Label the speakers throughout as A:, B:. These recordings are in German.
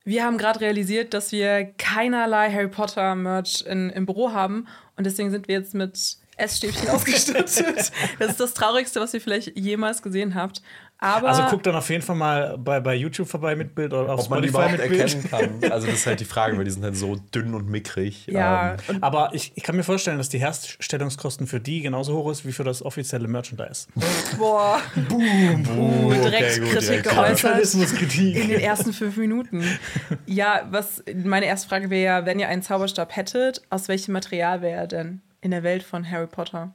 A: Wir haben gerade realisiert, dass wir keinerlei Harry Potter Merch im Büro haben und deswegen sind wir jetzt mit Essstäbchen ausgestattet. Das ist das Traurigste, was ihr vielleicht jemals gesehen habt. Aber
B: Also guckt dann auf jeden Fall mal bei YouTube vorbei mit Bild oder auf
C: Ob man die
B: Spotify
C: überhaupt
B: mit Bild.
C: erkennen kann. Also das ist halt die Frage, weil die sind halt so dünn und mickrig.
A: ja, und
B: Aber ich kann mir vorstellen, dass die Herstellungskosten für die genauso hoch ist wie für das offizielle Merchandise.
A: boah, direkt
C: Okay, gut,
A: Kritik
C: direkt
A: geäußert.
B: Kapitalismuskritik.
A: In den ersten 5 Minuten. Ja, meine erste Frage wäre ja, wenn ihr einen Zauberstab hättet, aus welchem Material wäre er denn in der Welt von Harry Potter?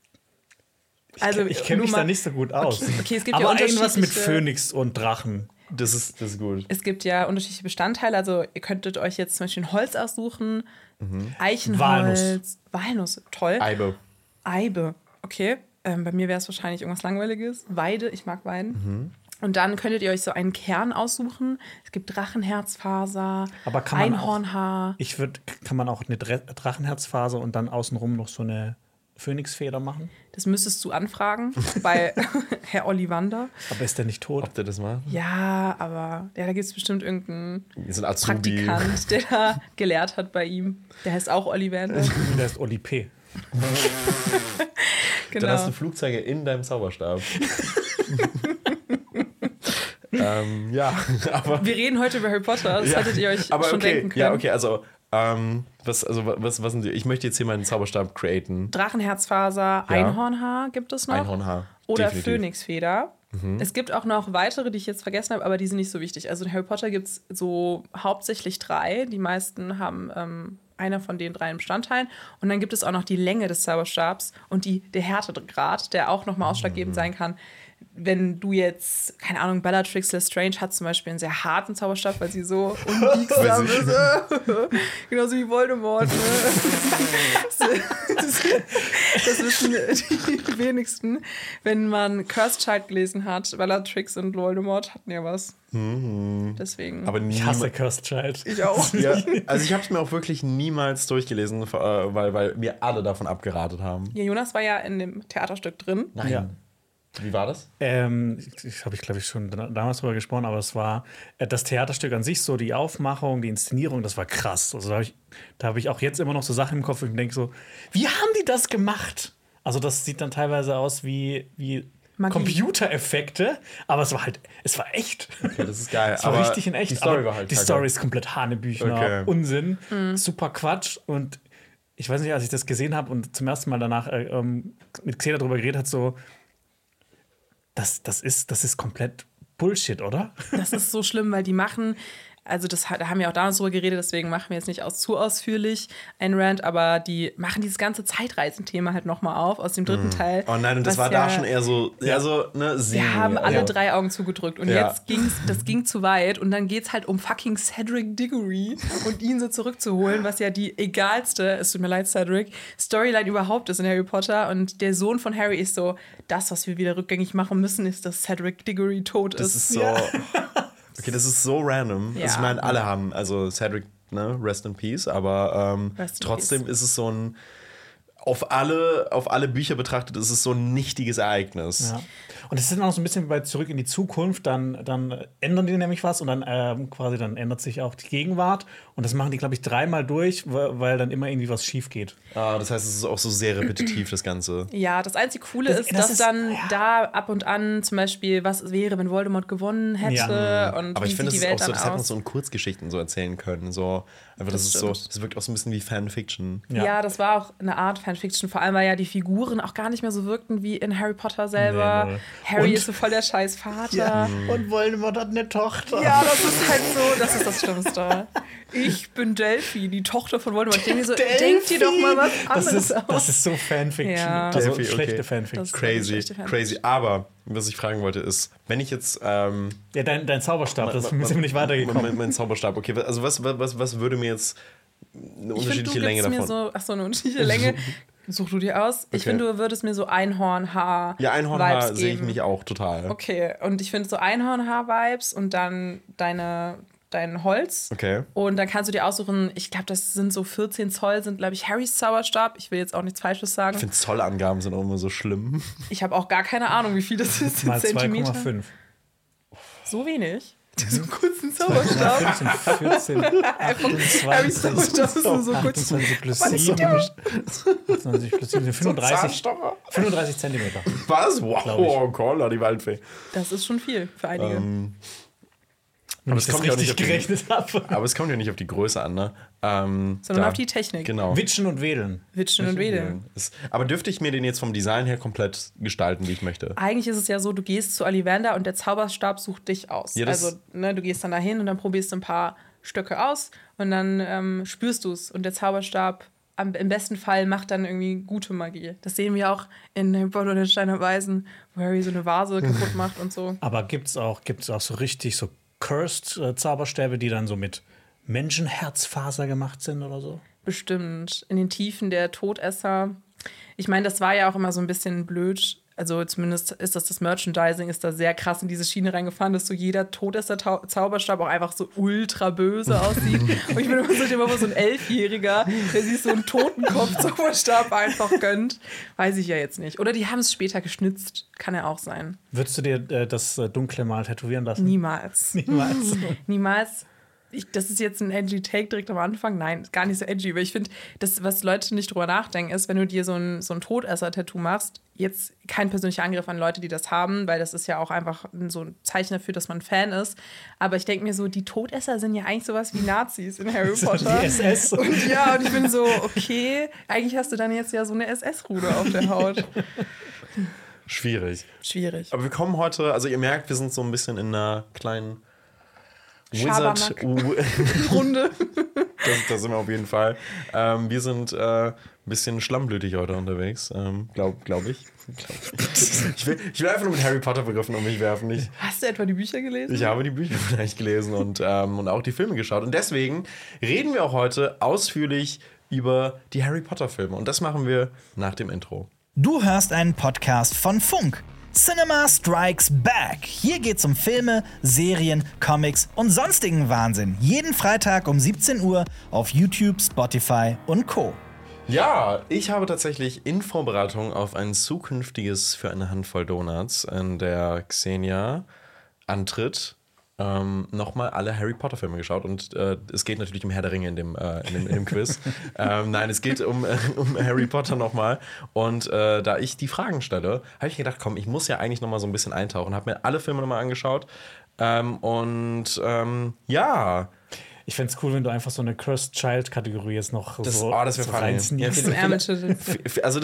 B: Ich kenne mich da nicht so gut aus.
A: Okay, es gibt
B: aber
A: ja
B: irgendwas mit
A: unterschiedliche-
B: Phönix und Drachen.
C: Das ist gut.
A: Es gibt ja unterschiedliche Bestandteile. Also ihr könntet euch jetzt zum Beispiel ein Holz aussuchen. Eichenholz. Walnuss. Toll. Eibe. Okay. Bei mir wäre es wahrscheinlich irgendwas Langweiliges. Weide. Ich mag Weiden. Und dann könntet ihr euch so einen Kern aussuchen. Es gibt Drachenherzfaser,
B: Aber kann man
A: Einhornhaar.
B: kann man auch eine Drachenherzfaser und dann außenrum noch so eine Phönixfeder machen?
A: Das müsstest du anfragen bei Herr Ollivander.
B: Aber ist der nicht tot?
C: Ob der das macht?
A: Ja, aber da gibt es bestimmt irgendeinen
C: So ein Azubi.
A: Praktikant, der da gelehrt hat bei ihm. Der heißt auch Ollivander.
B: Der ist Oli P.
C: Dann hast
A: Genau.
C: du Flugzeuge in deinem Zauberstab. Ja, aber.
A: Wir reden heute über Harry Potter, das hättet ihr euch
C: aber
A: schon
C: okay,
A: denken können.
C: Ja, okay, also, was sind die? Ich möchte jetzt hier meinen Zauberstab createn.
A: Drachenherzfaser, Einhornhaar gibt es noch.
C: Einhornhaar.
A: Oder
C: definitiv.
A: Phönixfeder. Es gibt auch noch weitere, die ich jetzt vergessen habe, aber die sind nicht so wichtig. Also in Harry Potter gibt es so hauptsächlich 3. Die meisten haben einer von den 3 Bestandteilen. Und dann gibt es auch noch die Länge des Zauberstabs und der Härtegrad, der auch nochmal ausschlaggebend sein kann. Wenn du jetzt, keine Ahnung, Bellatrix Lestrange hat zum Beispiel einen sehr harten Zauberstab, weil sie so unbiegsam ist. Genauso wie Voldemort. Ne? Das wissen die wenigsten. Wenn man Cursed Child gelesen hat, Bellatrix und Voldemort hatten ja was. Deswegen.
C: Aber
B: Ich hasse Cursed Child.
A: Ich auch.
C: Ja, also ich habe es mir auch wirklich niemals durchgelesen, weil mir alle davon abgeratet haben.
A: Ja, Jonas war ja in dem Theaterstück drin.
C: Nein.
B: Ja.
C: Wie war das?
B: Habe ich, glaube ich, schon damals drüber gesprochen, aber es war das Theaterstück an sich, so die Aufmachung, die Inszenierung, das war krass. Also da hab ich auch jetzt immer noch so Sachen im Kopf, wo ich denke so, wie haben die das gemacht? Also das sieht dann teilweise aus wie
A: Magie.
B: Computereffekte, aber es war echt.
C: Okay, das ist geil.
B: Es war richtig in echt.
C: Die Story
B: aber
C: war halt
B: die
C: kacke.
B: Story ist komplett Hanebüchner,
C: Okay.
B: Unsinn, super Quatsch. Und ich weiß nicht, als ich das gesehen habe und zum ersten Mal danach mit Xena darüber geredet hat, so das ist komplett Bullshit, oder?
A: Das ist so schlimm, weil die machen, also da haben wir auch damals drüber geredet, deswegen machen wir jetzt nicht zu ausführlich einen Rant, aber die machen dieses ganze Zeitreisenthema halt nochmal auf aus dem 3. Teil.
C: Oh nein, und das
A: was
C: war da schon eher so, ne,
A: Wir haben alle
C: ja.
A: 3 Augen zugedrückt und
C: Ja.
A: jetzt das ging zu weit und dann geht's halt um fucking Cedric Diggory und ihn so zurückzuholen, was ja die egalste, es tut mir leid, Cedric, Storyline überhaupt ist in Harry Potter und der Sohn von Harry ist so, das, was wir wieder rückgängig machen müssen, ist, dass Cedric Diggory tot ist.
C: Das ist so. Okay, das ist so random.
A: Ja.
C: Also ich meine, alle haben, also Cedric, ne, rest in peace, aber
A: Rest in
C: trotzdem ist es so ein, auf alle Bücher betrachtet, ist es so ein nichtiges Ereignis.
B: Ja. Und es ist dann auch so ein bisschen wie bei Zurück in die Zukunft, dann ändern die nämlich was und dann dann ändert sich auch die Gegenwart. Und das machen die, glaube ich, 3-mal durch, weil dann immer irgendwie was schief geht.
C: Das heißt, es ist auch so sehr repetitiv, das Ganze.
A: Ja, das einzige Coole ist, dass dann da ab und an zum Beispiel, was wäre, wenn Voldemort gewonnen hätte und
C: Aber
A: wie
C: ich finde,
A: sieht
C: das
A: die
C: ist
A: Welt
C: auch so,
A: dann
C: das hätte man
A: aus.
C: so in Kurzgeschichten so erzählen können. So, einfach, das ist so,
A: stimmt.
C: das wirkt auch so ein bisschen wie Fanfiction.
A: Ja, das war auch eine Art Fanfiction, vor allem, weil ja die Figuren auch gar nicht mehr so wirkten wie in Harry Potter selber.
B: Nee.
A: Harry
B: Und-
A: ist so voll der scheiß Vater.
B: Und Voldemort hat eine Tochter.
A: Ja, das ist halt so, das ist das Schlimmste. Ich bin Delphi, die Tochter von Voldemort. Ich denke mir so, denkt ihr doch mal was anderes
B: Das
A: aus.
B: ist so Fanfiction.
A: Ja.
B: Also
C: Delphi, okay.
B: schlechte Fanfiction.
A: Das-
C: Crazy,
A: schlechte Fanfiction.
C: crazy. Aber, was ich fragen wollte, ist, wenn ich jetzt
B: Ja, dein Zauberstab, das sind wir nicht weitergekommen.
C: Mein Zauberstab, okay. Also was würde mir jetzt eine
A: Ich finde,
C: unterschiedliche
A: du
C: Länge
A: gibst mir
C: davon?
A: so, ach so, eine unterschiedliche Länge. Such du dir aus. Ich
C: Okay.
A: finde, du würdest mir so Einhornhaar.
C: Ja, Einhornhaar
A: Vibes
C: sehe ich
A: geben.
C: mich auch total.
A: Okay, und ich finde so Einhornhaar-Vibes und dann dein Holz.
C: Okay.
A: Und dann kannst du dir aussuchen, ich glaube, das sind so 14 Zoll, sind, glaube ich, Harrys Zauberstab. Ich will jetzt auch nichts Falsches sagen.
C: Ich finde Zollangaben sind auch immer so schlimm.
A: Ich habe auch gar keine Ahnung, wie viel das ist in
B: Mal
A: Zentimeter.
B: 2,5.
A: So wenig? So kurzen Zauberstab.
B: 14,
A: Harrys Zauberstab ist nur so kurz.
B: 28 plus 7. 28 plus 7 sind 35 Zentimeter.
C: Was? Wow, Cola, die Waldfee.
A: Das ist schon viel für einige.
C: Aber es kommt ja auch nicht
B: gerechnet habe.
C: Aber es kommt ja nicht auf die Größe an, ne?
A: Sondern auf die Technik.
C: Genau.
B: Witschen und Wedeln.
A: Witschen und Wedeln.
C: Aber dürfte ich mir den jetzt vom Design her komplett gestalten, wie ich möchte?
A: Eigentlich ist es ja so, du gehst zu Ollivander und der Zauberstab sucht dich aus.
C: Ja,
A: also, ne, du gehst dann dahin und dann probierst du ein paar Stöcke aus und dann spürst du es. Und der Zauberstab im besten Fall macht dann irgendwie gute Magie. Das sehen wir auch in Harry Potter und den Stein der Weisen, wo Harry so eine Vase kaputt macht und so.
B: Aber gibt's auch so richtig so Cursed Zauberstäbe, die dann so mit Menschenherzfaser gemacht sind oder so?
A: Bestimmt. In den Tiefen der Todesser. Ich meine, das war ja auch immer so ein bisschen blöd. Also zumindest ist das Merchandising ist da sehr krass in diese Schiene reingefahren, dass so jeder Todesser-Zauberstab auch einfach so ultra böse aussieht. Und ich bin immer so ein Elfjähriger, der sich so einen Totenkopf-Zauberstab einfach gönnt. Weiß ich ja jetzt nicht. Oder die haben es später geschnitzt. Kann ja auch sein.
B: Würdest du dir das Dunkle mal tätowieren lassen?
A: Niemals.
B: Niemals.
A: Niemals. Das ist jetzt ein edgy Take direkt am Anfang. Nein, gar nicht so edgy. Weil ich finde, das, was Leute nicht drüber nachdenken, ist, wenn du dir so ein Todesser-Tattoo machst, jetzt kein persönlicher Angriff an Leute, die das haben, weil das ist ja auch einfach so ein Zeichen dafür, dass man Fan ist. Aber ich denke mir so, die Todesser sind ja eigentlich sowas wie Nazis in Harry Potter.
B: Die SS.
A: Und ich bin so, okay, eigentlich hast du dann jetzt ja so eine SS-Rude auf der Haut.
C: Schwierig.
A: Aber
C: wir kommen heute, also ihr merkt, wir sind so ein bisschen in einer kleinen
A: Runde.
C: Das sind wir auf jeden Fall. Wir sind ein bisschen schlammblütig heute unterwegs, glaube ich. Ich will einfach nur mit Harry Potter Begriffen um mich werfen.
A: Hast du etwa die Bücher gelesen?
C: Ich habe die Bücher vielleicht gelesen und auch die Filme geschaut. Und deswegen reden wir auch heute ausführlich über die Harry Potter Filme. Und das machen wir nach dem Intro.
D: Du hörst einen Podcast von Funk. Cinema Strikes Back. Hier geht's um Filme, Serien, Comics und sonstigen Wahnsinn. Jeden Freitag um 17 Uhr auf YouTube, Spotify und Co.
C: Ja, ich habe tatsächlich in Vorbereitung auf ein zukünftiges für eine Handvoll Donuts, in der Xenia antritt, nochmal alle Harry Potter Filme geschaut und es geht natürlich um Herr der Ringe in dem Quiz. Nein, es geht um Harry Potter nochmal und da ich die Fragen stelle, habe ich gedacht, komm, ich muss ja eigentlich nochmal so ein bisschen eintauchen, habe mir alle Filme nochmal angeschaut ja.
B: Ich fände es cool, wenn du einfach so eine Cursed Child-Kategorie jetzt noch
C: das
B: wäre
C: so
B: reinsneakst.
C: Also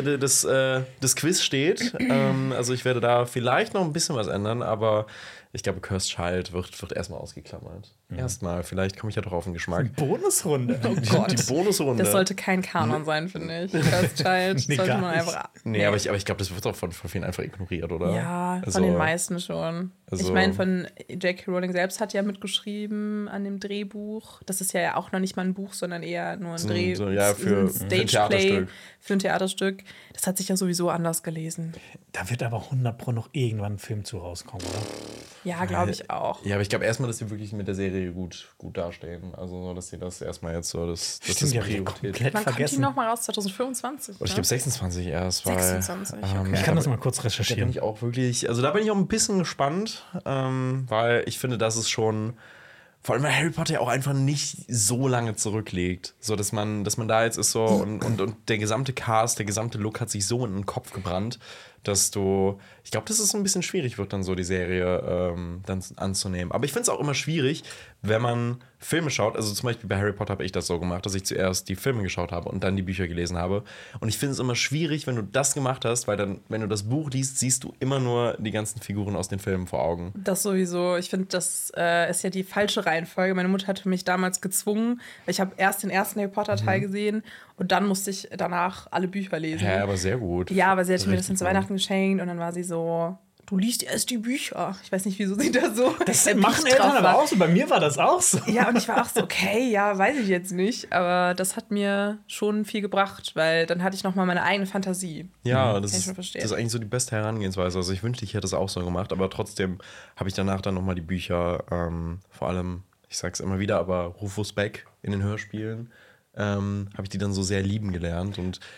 C: das Quiz steht, also ich werde da vielleicht noch ein bisschen was ändern, aber ich glaube, Cursed Child wird erstmal ausgeklammert. Erstmal, vielleicht komme ich ja doch auf den Geschmack.
B: Bonusrunde.
A: Oh Gott.
C: Die Bonusrunde.
A: Das sollte kein Kanon sein, finde ich. Cursed Child
B: Nee,
A: sollte
B: gar
A: man
B: nicht.
A: einfach.
C: Nee, aber ich glaube, das wird auch von vielen einfach ignoriert, oder?
A: Ja,
C: Also,
A: von den meisten schon.
C: also-
A: Ich meine, von J.K. Rowling selbst hat ja mitgeschrieben an dem Drehbuch. Das ist ja auch noch nicht mal ein Buch, sondern eher nur ein
C: So,
A: Dreh.
C: ja, für ein
A: Stageplay,
C: Theaterstück.
A: für ein Theaterstück. Das hat sich ja sowieso anders gelesen.
B: Da wird aber 100% noch irgendwann ein Film zu rauskommen, oder?
A: Ja, glaube ich auch.
C: Ja, aber ich glaube erstmal, dass sie wirklich mit der Serie gut dastehen. Also, so, dass sie das erstmal jetzt so, das
B: Stimmt, ja,
C: Priorität.
B: komplett
A: Wann kommt die
B: vergessen.
A: nochmal raus? 2025?
C: Oder ich glaube 26 erst.
A: 26, okay.
B: Ich kann das mal kurz
C: Da bin
B: recherchieren.
C: ich auch wirklich, also da bin ich auch ein bisschen gespannt, weil ich finde, dass es schon, vor allem weil Harry Potter ja auch einfach nicht so lange zurücklegt, so dass man da jetzt ist so und der gesamte Cast, der gesamte Look hat sich so in den Kopf gebrannt, dass ich glaube, dass es ein bisschen schwierig wird, dann so die Serie dann anzunehmen. Aber ich finde es auch immer schwierig, wenn man Filme schaut, also zum Beispiel bei Harry Potter habe ich das so gemacht, dass ich zuerst die Filme geschaut habe und dann die Bücher gelesen habe. Und ich finde es immer schwierig, wenn du das gemacht hast, weil dann, wenn du das Buch liest, siehst du immer nur die ganzen Figuren aus den Filmen vor Augen.
A: Das sowieso. Ich finde, das ist ja die falsche Reihenfolge. Meine Mutter hatte mich damals gezwungen. Ich habe erst den ersten Harry Potter-Teil gesehen und dann musste ich danach alle Bücher lesen.
C: Ja, aber sehr gut.
A: Ja, aber sie hatte mir das dann
C: Richtig
A: zu Weihnachten geschenkt und dann war sie so, du liest erst die Bücher. Ich weiß nicht, wieso sie da so.
B: Das
A: erpicht
B: machen
A: drauf
B: Eltern aber
A: war.
B: auch so. Bei mir war das auch so.
A: Ja, und ich war auch so, okay, ja, weiß ich jetzt nicht. Aber das hat mir schon viel gebracht, weil dann hatte ich nochmal meine eigene Fantasie.
C: Ja, das
A: Kann ich
C: ist,
A: schon verstehen.
C: das ist eigentlich so die beste Herangehensweise. Also ich wünschte, ich hätte es auch so gemacht, aber trotzdem habe ich danach dann nochmal die Bücher, vor allem, ich sag's immer wieder, aber Rufus Beck in den Hörspielen, habe ich die dann so sehr lieben gelernt und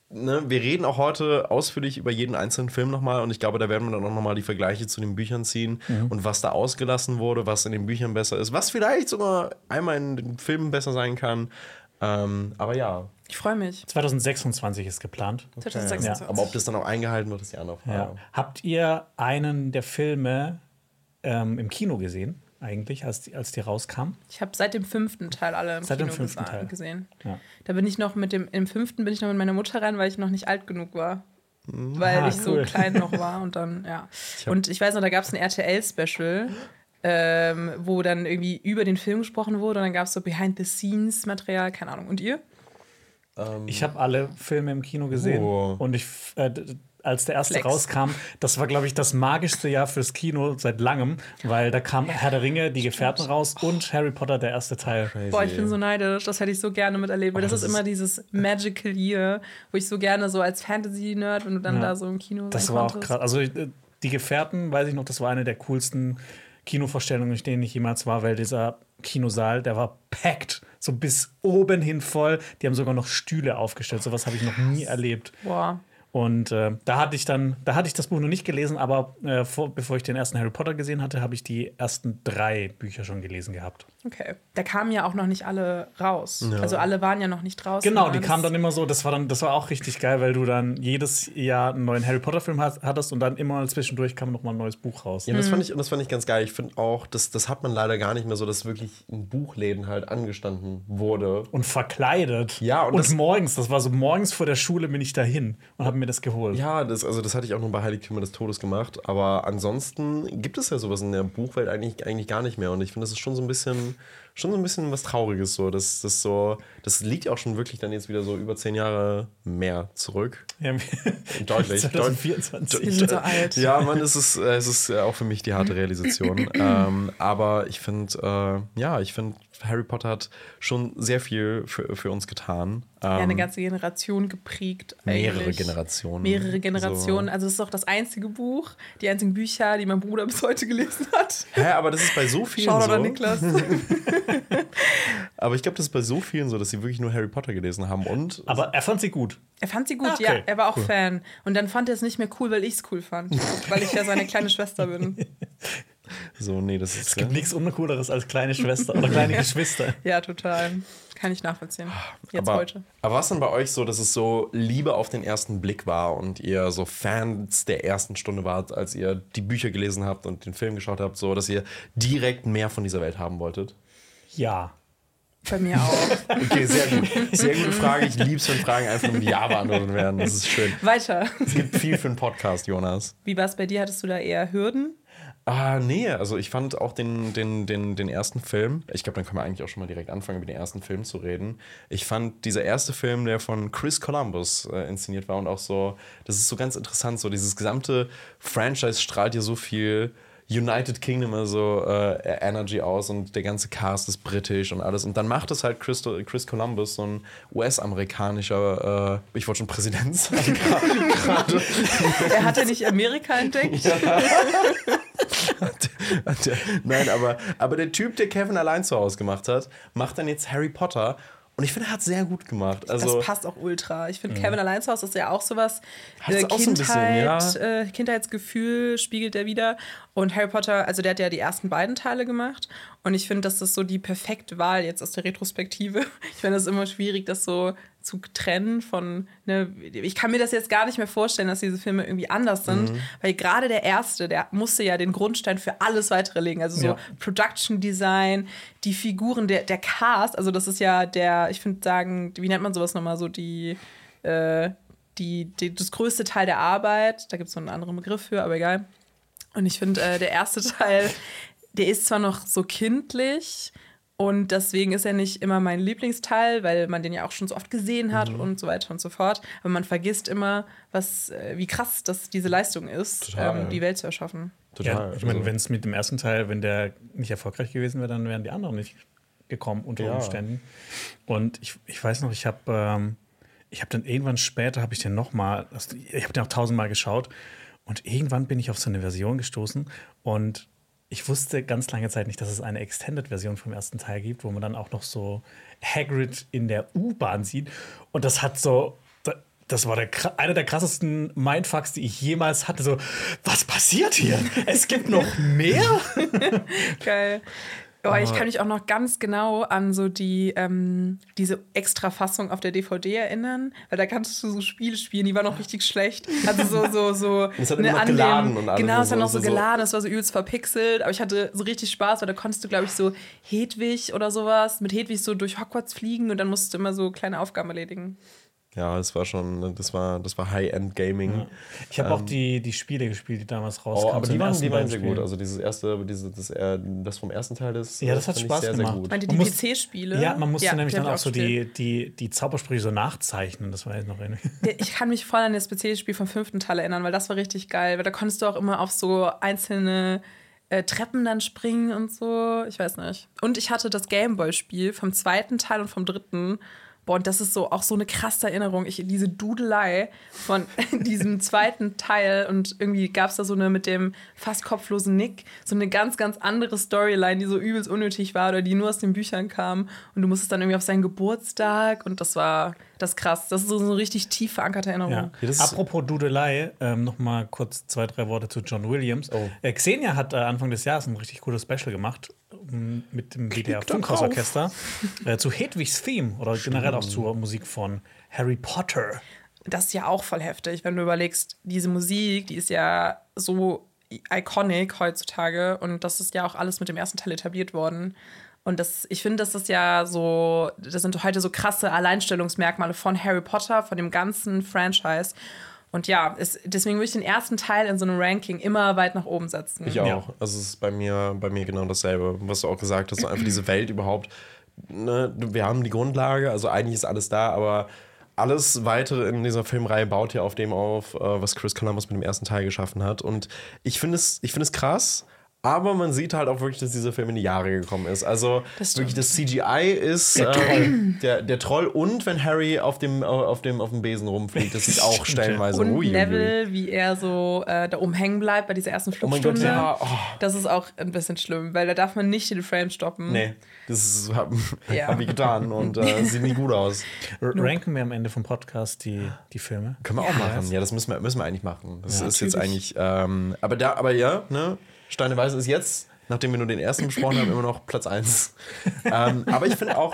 C: wir reden auch heute ausführlich über jeden einzelnen Film nochmal und ich glaube, da werden wir dann auch nochmal die Vergleiche zu den Büchern ziehen und was da ausgelassen wurde, was in den Büchern besser ist, was vielleicht sogar einmal in den Filmen besser sein kann. Aber ja.
A: Ich freue mich.
B: 2026 ist geplant.
A: 2026.
C: Ja, aber ob das dann auch eingehalten wird, ist die andere Frage.
B: Ja. Habt ihr einen der Filme im Kino gesehen, eigentlich, als die rauskamen?
A: Ich habe seit dem 5. Teil alle im Kino gesehen. Ja. Da bin ich noch im 5. bin ich noch mit meiner Mutter rein, weil ich noch nicht alt genug war. Weil ich so klein noch war und dann, ja. Und ich weiß noch, da gab es ein RTL-Special, wo dann irgendwie über den Film gesprochen wurde und dann gab es so Behind-the-Scenes-Material, keine Ahnung. Und ihr?
B: Ich habe alle Filme im Kino gesehen und als der erste rauskam, das war, glaube ich, das magischste Jahr fürs Kino seit langem, weil da kam Herr der Ringe, die Gefährten raus und Harry Potter, der erste Teil.
C: Crazy.
A: Boah, ich bin so neidisch, das hätte ich so gerne miterlebt, weil das ist immer dieses Magical Year, wo ich so gerne so als Fantasy-Nerd, wenn du dann da so im Kino
B: das war auch krass. Also die Gefährten, weiß ich noch, das war eine der coolsten Kinovorstellungen, in denen ich jemals war, weil dieser Kinosaal, der war packed, so bis oben hin voll. Die haben sogar noch Stühle aufgestellt. Sowas habe ich noch nie erlebt.
A: Boah.
B: Und da hatte ich das Buch noch nicht gelesen, aber bevor ich den ersten Harry Potter gesehen hatte, habe ich die ersten 3 Bücher schon gelesen gehabt.
A: Okay. Da kamen ja auch noch nicht alle raus. Ja. Also alle waren ja noch nicht draußen.
B: Genau, die kamen dann immer so, das war auch richtig geil, weil du dann jedes Jahr einen neuen Harry Potter-Film hattest und dann immer zwischendurch kam noch mal ein neues Buch raus.
C: Ja, das fand ich ganz geil. Ich finde auch, das hat man leider gar nicht mehr so, dass wirklich in Buchläden halt angestanden wurde.
B: Und verkleidet.
C: Ja,
B: und morgens, das war so morgens vor der Schule bin ich dahin und habe mir das geholt.
C: Ja, das hatte ich auch nur bei Heiligtümer des Todes gemacht. Aber ansonsten gibt es ja sowas in der Buchwelt eigentlich gar nicht mehr. Und ich finde, das ist schon so ein bisschen was Trauriges. So. Das liegt ja auch schon wirklich dann jetzt wieder so über 10 Jahre mehr zurück.
B: Ja,
C: deutlich.
B: 2024.
A: Wir sind so alt.
C: Ja, Mann, es ist auch für mich die harte Realisation. Aber ich finde, Harry Potter hat schon sehr viel für uns getan.
A: Eine ganze Generation geprägt. Eigentlich. Mehrere Generationen. Also es ist auch das einzige Buch, die einzigen Bücher, die mein Bruder bis heute gelesen hat.
C: Hä, aber das ist bei so vielen
A: Shoutout
C: so.
A: an Niklas.
C: Aber ich glaube, das ist bei so vielen so, dass sie wirklich nur Harry Potter gelesen haben.
B: Aber er fand sie gut.
A: Er fand sie gut, okay. Ja. Er war auch Fan. Und dann fand er es nicht mehr cool, weil ich es cool fand. Weil ich ja seine kleine Schwester bin.
C: So, nee, das ist.
B: Es gibt nichts Uncooleres als kleine Schwester oder kleine Geschwister.
A: Ja, total. Kann ich nachvollziehen. Heute.
C: Aber was denn bei euch so, dass es so Liebe auf den ersten Blick war und ihr so Fans der ersten Stunde wart, als ihr die Bücher gelesen habt und den Film geschaut habt, so, dass ihr direkt mehr von dieser Welt haben wolltet?
B: Ja.
A: Bei mir auch.
C: Okay, sehr gut. Sehr gute Frage. Ich liebe es, wenn Fragen einfach nur mit Ja beantwortet werden. Das ist schön.
A: Weiter.
C: Es gibt viel für einen Podcast, Jonas.
A: Wie war es bei dir? Hattest du da eher Hürden?
C: Nee, also ich fand auch den ersten Film, ich glaube, dann können wir eigentlich auch schon mal direkt anfangen, über den ersten Film zu reden. Ich fand dieser erste Film, der von Chris Columbus inszeniert war und auch so, das ist so ganz interessant, so dieses gesamte Franchise strahlt hier so viel United Kingdom, also Energy aus und der ganze Cast ist britisch und alles. Und dann macht es halt Chris Columbus, so ein US-amerikanischer, ich wollte schon Präsident sagen gerade.
A: Er hat ja nicht Amerika entdeckt. Ja.
C: Nein, aber der Typ, der Kevin allein zu Hause gemacht hat, macht dann jetzt Harry Potter. Und ich finde, er hat es sehr gut gemacht. Also,
A: das passt auch ultra. Ich finde, Kevin allein zu Hause ist ja auch sowas.
C: Auch so ein bisschen, ja.
A: Kindheitsgefühl spiegelt er wieder. Und Harry Potter, also der hat ja die ersten beiden Teile gemacht. Und ich finde, das ist so die perfekte Wahl jetzt aus der Retrospektive. Ich finde es immer schwierig, das so zu trennen von, ne, ich kann mir das jetzt gar nicht mehr vorstellen, dass diese Filme irgendwie anders sind, weil gerade der erste, der musste ja den Grundstein für alles weitere legen, also so Production Design, die Figuren, der Cast, also das ist ja ich finde sagen, wie nennt man sowas nochmal, so das größte Teil der Arbeit, da gibt es so einen anderen Begriff für, aber egal. Und ich finde, der erste Teil, der ist zwar noch so kindlich, und deswegen ist er nicht immer mein Lieblingsteil, weil man den ja auch schon so oft gesehen hat und so weiter und so fort. Aber man vergisst immer, wie krass das diese Leistung ist, die Welt zu erschaffen.
B: Total. Ja, ich meine, wenn es mit dem ersten Teil, wenn der nicht erfolgreich gewesen wäre, dann wären die anderen nicht gekommen unter Umständen. Und ich weiß noch, ich habe dann irgendwann später, ich habe den auch 1000-mal geschaut. Und irgendwann bin ich auf so eine Version gestoßen und ich wusste ganz lange Zeit nicht, dass es eine Extended-Version vom ersten Teil gibt, wo man dann auch noch so Hagrid in der U-Bahn sieht. Und das hat so, Das war einer der krassesten Mindfucks, die ich jemals hatte. So, was passiert hier? Es gibt noch mehr?
A: Geil. Oh, ich kann mich auch noch ganz genau an so diese Extra-Fassung auf der DVD erinnern, weil da kannst du so Spiele spielen, die waren noch richtig schlecht. Also so
C: das hat immer noch geladen und alles.
A: Genau, es hat noch so
C: so
A: geladen, es war so übelst verpixelt, aber ich hatte so richtig Spaß, weil da konntest du, glaube ich, so Hedwig oder sowas, mit Hedwig so durch Hogwarts fliegen und dann musstest du immer so kleine Aufgaben erledigen.
C: Ja, das war High-End-Gaming. Ja.
B: Ich habe auch die Spiele gespielt, die damals rauskamen.
C: Aber die waren sehr gut. Also das vom ersten Teil ist.
B: Ja, das hat Spaß
C: sehr,
B: gemacht.
C: sehr gut.
A: Meinte die PC-Spiele?
B: Ja, man musste nämlich dann auch so die Zaubersprüche so nachzeichnen. Das war jetzt noch irgendwie.
A: Ich kann mich voll an das PC-Spiel vom 5. Teil erinnern, weil das war richtig geil. Weil da konntest du auch immer auf so einzelne Treppen dann springen und so. Ich weiß nicht. Und ich hatte das Gameboy-Spiel vom 2. Teil und vom 3. Boah, und das ist so auch so eine krasse Erinnerung. Diese Dudelei von diesem 2. Teil und irgendwie gab es da so eine mit dem fast kopflosen Nick, so eine ganz, ganz andere Storyline, die so übelst unnötig war oder die nur aus den Büchern kam und du musstest dann irgendwie auf seinen Geburtstag und das ist krass. Das ist so eine richtig tief verankerte Erinnerung.
B: Ja. Apropos Dudelei, noch mal kurz 2, 3 Worte zu John Williams. Xenia hat Anfang des Jahres ein richtig cooles Special gemacht mit dem WDR Funkhausorchester zu Hedwigs Theme oder generell auch zur Musik von Harry Potter.
A: Das ist ja auch voll heftig, wenn du überlegst, diese Musik, die ist ja so iconic heutzutage und das ist ja auch alles mit dem ersten Teil etabliert worden. Und ich finde, das sind heute so krasse Alleinstellungsmerkmale von Harry Potter, von dem ganzen Franchise. Und ja, deswegen würde ich den ersten Teil in so einem Ranking immer weit nach oben setzen.
C: Ich auch. Ja. Also es ist bei mir genau dasselbe, was du auch gesagt hast. So einfach diese Welt überhaupt. Ne? Wir haben die Grundlage, also eigentlich ist alles da, aber alles Weitere in dieser Filmreihe baut ja auf dem auf, was Chris Columbus mit dem ersten Teil geschaffen hat. Und ich finde es krass. Aber man sieht halt auch wirklich, dass dieser Film in die Jahre gekommen ist. Also wirklich das CGI ist der Troll und wenn Harry auf dem Besen rumfliegt, das sieht auch stellenweise
A: und Neville, wie er so da oben hängen bleibt bei dieser ersten Flugstunde.
C: Oh mein Gott, ja.
A: Das ist auch ein bisschen schlimm, weil da darf man nicht den Frame stoppen.
C: Nee, das haben wir getan und sieht nicht gut aus.
B: Ranken wir am Ende vom Podcast die Filme?
C: Können wir auch machen. Ja, das müssen wir eigentlich machen. Das ist jetzt eigentlich aber ja, ne? Steine Weise ist jetzt, nachdem wir nur den ersten besprochen haben, immer noch Platz 1. Aber ich finde auch.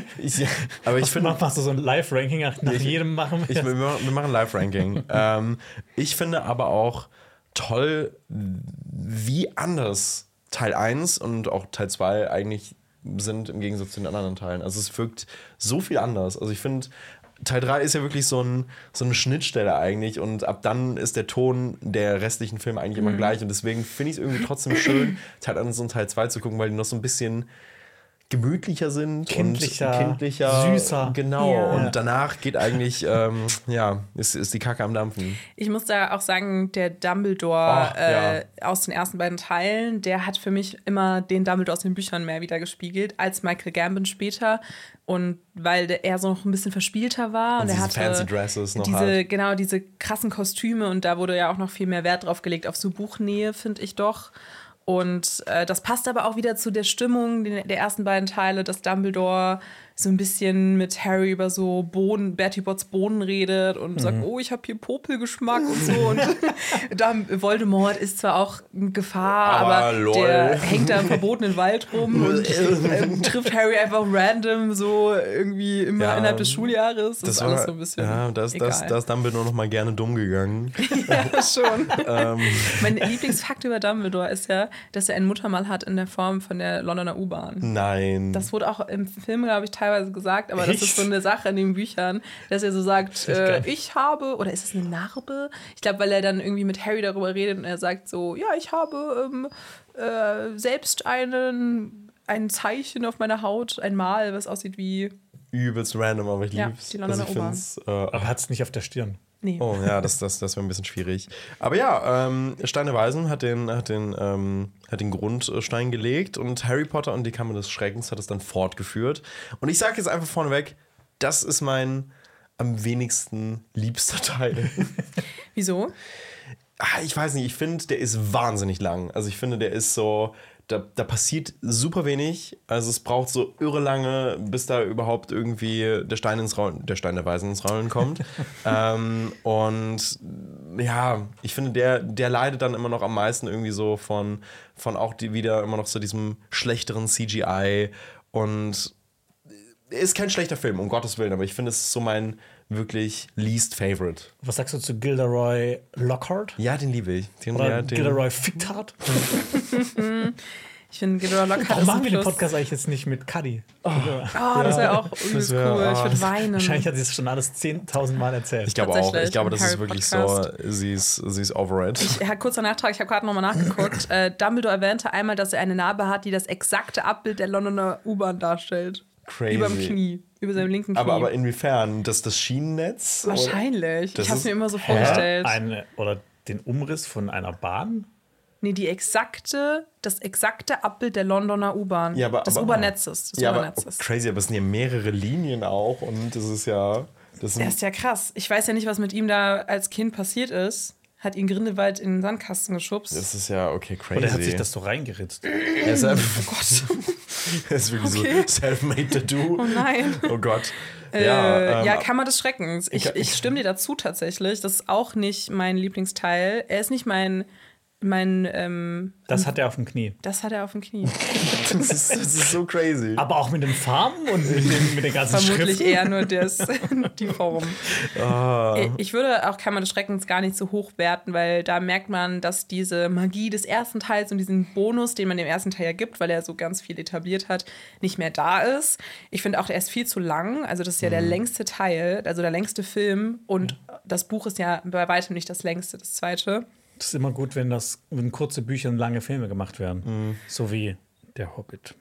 B: Machst du so ein Live-Ranking nach jedem machen?
C: Wir machen Live-Ranking. Ich finde aber auch toll, wie anders Teil 1 und auch Teil 2 eigentlich sind im Gegensatz zu den anderen Teilen. Also es wirkt so viel anders. Also ich finde. Teil 3 ist ja wirklich so eine Schnittstelle eigentlich und ab dann ist der Ton der restlichen Filme eigentlich immer gleich und deswegen finde ich es irgendwie trotzdem schön, Teil 1 und Teil 2 zu gucken, weil die noch so ein bisschen gemütlicher sind
B: kindlicher,
C: süßer. Genau. Ja. Und danach geht eigentlich, ist die Kacke am Dampfen.
A: Ich muss da auch sagen, der Dumbledore aus den ersten beiden Teilen, der hat für mich immer den Dumbledore aus den Büchern mehr wieder gespiegelt als Michael Gambon später. Und weil er so noch ein bisschen verspielter war. Und er hatte
C: fancy Dresses noch
A: diese krassen Kostüme. Und da wurde ja auch noch viel mehr Wert drauf gelegt, auf so Buchnähe, finde ich doch. Und das passt aber auch wieder zu der Stimmung der ersten beiden Teile, dass Dumbledore so ein bisschen mit Harry über so Bertie Botts Bohnen redet und sagt, oh, ich habe hier Popelgeschmack und so. Und Voldemort ist zwar auch eine Gefahr, aber der hängt da im verbotenen Wald rum und trifft Harry einfach random so irgendwie immer innerhalb des Schuljahres. Das ist alles so ein bisschen
C: da ist Dumbledore noch mal gerne dumm gegangen.
A: Ja, schon. Mein Lieblingsfakt über Dumbledore ist ja, dass er ein Muttermal hat in der Form von der Londoner U-Bahn.
C: Nein.
A: Das wurde auch im Film, glaube ich, teilweise gesagt, aber das ist so eine Sache in den Büchern, dass er so sagt, ich habe, oder ist es eine Narbe? Ich glaube, weil er dann irgendwie mit Harry darüber redet und er sagt so, ja, ich habe selbst ein Zeichen auf meiner Haut, ein Mal, was aussieht wie...
C: Übelst random, aber ich lieb's.
A: Die Londoner U-Bahn.
B: Aber hat es nicht auf der Stirn.
A: Nee.
C: Oh ja, das wäre ein bisschen schwierig. Aber ja, Steine Weisen hat den Grundstein gelegt und Harry Potter und die Kammer des Schreckens hat es dann fortgeführt. Und ich sage jetzt einfach vorneweg, das ist mein am wenigsten liebster Teil.
A: Wieso?
C: Ich weiß nicht, ich finde, der ist wahnsinnig lang. Also ich finde, der ist so, da passiert super wenig. Also es braucht so irre lange, bis da überhaupt irgendwie der Stein der Weisen ins Rollen kommt. Und ja, ich finde, der leidet dann immer noch am meisten irgendwie so von auch wieder immer noch so diesem schlechteren CGI. Und ist kein schlechter Film, um Gottes Willen, aber ich finde, es ist so mein wirklich least favorite.
B: Was sagst du zu Gilderoy Lockhart?
C: Ja, den liebe ich.
B: Gilderoy Ficktart?
A: Ich finde, Gilderoy Lockhart
B: Warum
A: ist
B: machen
A: ein
B: wir den
A: Plus.
B: Podcast eigentlich jetzt nicht mit Cuddy?
A: Das wäre auch übelst cool. Ich würde weinen.
B: Wahrscheinlich hat sie es schon alles 10.000 Mal erzählt.
C: Ich glaube auch. Ich glaube, das ist
A: Harry
C: wirklich
A: Podcast.
C: so, sie ist over it.
A: Kurzer Nachtrag, ich habe gerade nochmal nachgeguckt. Dumbledore erwähnte einmal, dass er eine Narbe hat, die das exakte Abbild der Londoner U-Bahn darstellt.
C: Crazy.
A: Über dem Knie. Über seinem linken Knie.
C: Aber inwiefern? Das Schienennetz?
A: Wahrscheinlich.
C: Das
A: Ich habe es
C: ist-
A: mir immer so vorgestellt.
B: Oder den Umriss von einer Bahn?
A: Nee, das exakte Abbild der Londoner U-Bahn.
C: Ja,
A: des U-Bahn-Netzes.
C: Ja, aber crazy, aber es sind ja mehrere Linien auch und das ist ja... Das
A: Der ist ja krass. Ich weiß ja nicht, was mit ihm da als Kind passiert ist. Hat ihn Grindelwald in den Sandkasten geschubst.
C: Das ist ja, okay, crazy.
B: Oder hat sich das so reingeritzt?
C: Er ist einfach, oh Gott. Das ist wirklich
A: Okay.
C: so self-made Tattoo.
A: Oh nein.
C: Oh Gott.
A: Ja, Kammer des Schreckens. Ich stimme dir dazu tatsächlich. Das ist auch nicht mein Lieblingsteil. Er ist nicht mein
B: Das hat er auf dem Knie.
A: das hat er auf dem Knie.
C: Das ist so crazy.
B: Aber auch mit den Farben und mit den ganzen
A: Vermutlich
B: Schriften?
A: eher nur die Form. Ich würde auch Kammer des Schreckens gar nicht so hoch werten, weil da merkt man, dass diese Magie des ersten Teils und diesen Bonus, den man dem ersten Teil ja gibt, weil er so ganz viel etabliert hat, nicht mehr da ist. Ich finde auch, der ist viel zu lang. Also das ist ja der längste Teil, also der längste Film. Und das Buch ist ja bei weitem nicht das längste, das zweite.
B: Das ist immer gut, wenn kurze Bücher und lange Filme gemacht werden. So wie Der Hobbit.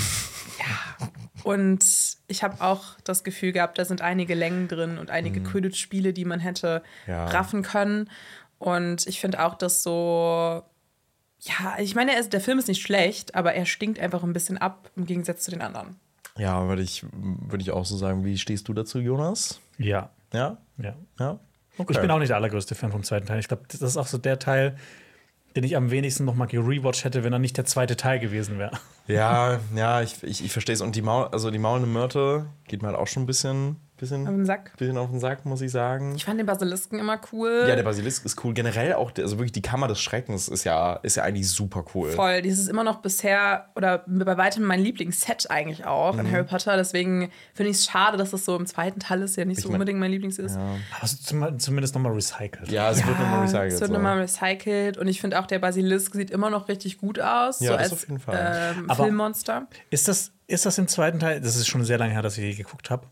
A: Und ich habe auch das Gefühl gehabt, da sind einige Längen drin und einige Quidditch-Spiele, die man hätte raffen können. Und ich finde auch, dass so, ja, ich meine, der Film ist nicht schlecht, aber er stinkt einfach ein bisschen ab im Gegensatz zu den anderen.
C: Ja, würde ich auch so sagen. Wie stehst du dazu, Jonas?
B: Ja.
C: Ja?
B: Ja.
C: Ja? Okay.
B: Ich bin auch nicht der allergrößte Fan vom zweiten Teil. Ich glaube, das ist auch so der Teil, den ich am wenigsten noch mal gerewatcht hätte, wenn er nicht der zweite Teil gewesen wäre.
C: Ja, ich verstehe es. Und die maulende Myrte geht mir halt auch schon ein bisschen
A: Auf den Sack.
C: auf den Sack, muss ich sagen.
A: Ich fand den Basilisken immer cool.
C: Ja, der Basilisk ist cool. Generell auch, also wirklich die Kammer des Schreckens ist ja eigentlich super cool.
A: Voll. Dieses ist immer noch bisher oder bei weitem mein Lieblingsset eigentlich auch in Harry Potter. Deswegen finde ich es schade, dass das so im zweiten Teil ist, ja nicht so unbedingt mein Lieblings ist.
C: Ja,
B: Aber zumindest noch mal recycelt.
C: ja es wird nochmal recycelt.
A: Es wird
C: so.
A: nochmal recycelt. Und ich finde auch, der Basilisk sieht immer noch richtig gut aus.
C: Ja,
A: so
C: das
A: als
C: auf jeden Fall.
B: Aber-
A: Filmmonster.
B: Ist das im zweiten Teil, das ist schon sehr lange her, dass ich hier geguckt habe,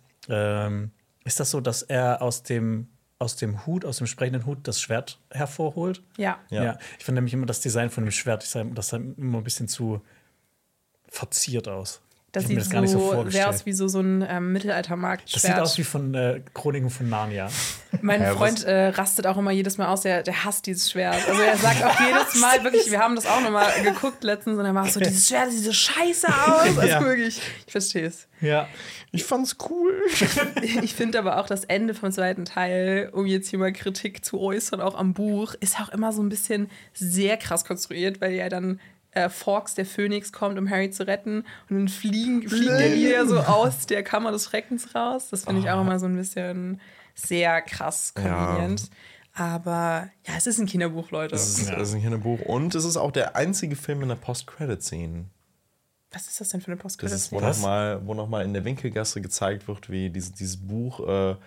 B: ist das so, dass er aus dem sprechenden Hut, das Schwert hervorholt?
A: Ja.
C: Ja.
B: Ich finde nämlich immer das Design von dem Schwert, das sah immer ein bisschen zu verziert aus.
A: Das
B: Ich hab mir
A: sieht
B: das gar nicht so
A: sehr
B: vorgestellt.
A: aus wie so ein Mittelaltermarktschwert.
B: Das sieht aus wie von Chroniken von Narnia.
A: Mein
C: Ja,
A: Freund rastet auch immer jedes Mal aus, der hasst dieses Schwert. Also er sagt auch jedes Mal, wirklich, wir haben das auch nochmal geguckt letztens und er war so, dieses Schwert sieht so scheiße aus. Also
B: Ja.
A: wirklich, ich verstehe es.
B: Ja.
C: Ich fand's cool.
A: Ich finde aber auch das Ende vom zweiten Teil, um jetzt hier mal Kritik zu äußern, auch am Buch, ist auch immer so ein bisschen sehr krass konstruiert, weil ja dann Fawkes, der Phönix, kommt, um Harry zu retten und dann fliegen die ja so aus der Kammer des Schreckens raus. Das finde ich auch immer so ein bisschen sehr krass kombinierend. Aber ja, es ist ein Kinderbuch, Leute.
C: Es ist ein Kinderbuch und es ist auch der einzige Film in der Post-Credit-Scene.
A: Was ist das denn für eine
C: Das
A: Postkarte?
C: ist, wo noch mal in der Winkelgasse gezeigt wird, wie dieses Buch,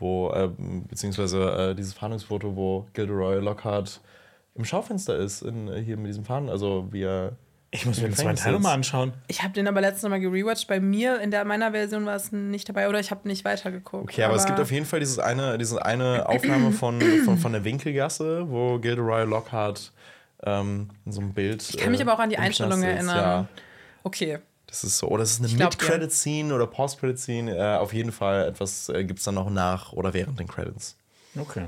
C: beziehungsweise dieses Fahndungsfoto, wo Gilderoy Lockhart im Schaufenster ist, hier mit diesen Fahnen, also wie er...
B: Ich muss mir den
C: im
B: zweiten
C: Gefängnis
B: Teil
C: sitzt.
B: nochmal anschauen.
A: Ich habe den aber letztes Mal gerewatcht. Bei mir, meiner Version war es nicht dabei oder ich habe nicht weitergeguckt.
C: Okay, aber es gibt auf jeden Fall diese eine Aufnahme von der Winkelgasse, wo Gilderoy Lockhart in so einem Bild.
A: Ich kann mich aber auch an die
C: im
A: Einstellung
C: Knast sitzt,
A: erinnern.
C: Ja.
A: Okay.
C: Das ist so, oder es ist eine
A: glaub dir.
C: Mid-Credit-Scene oder Post-Credit-Scene. Auf jeden Fall etwas gibt es dann noch nach oder während den Credits.
B: Okay.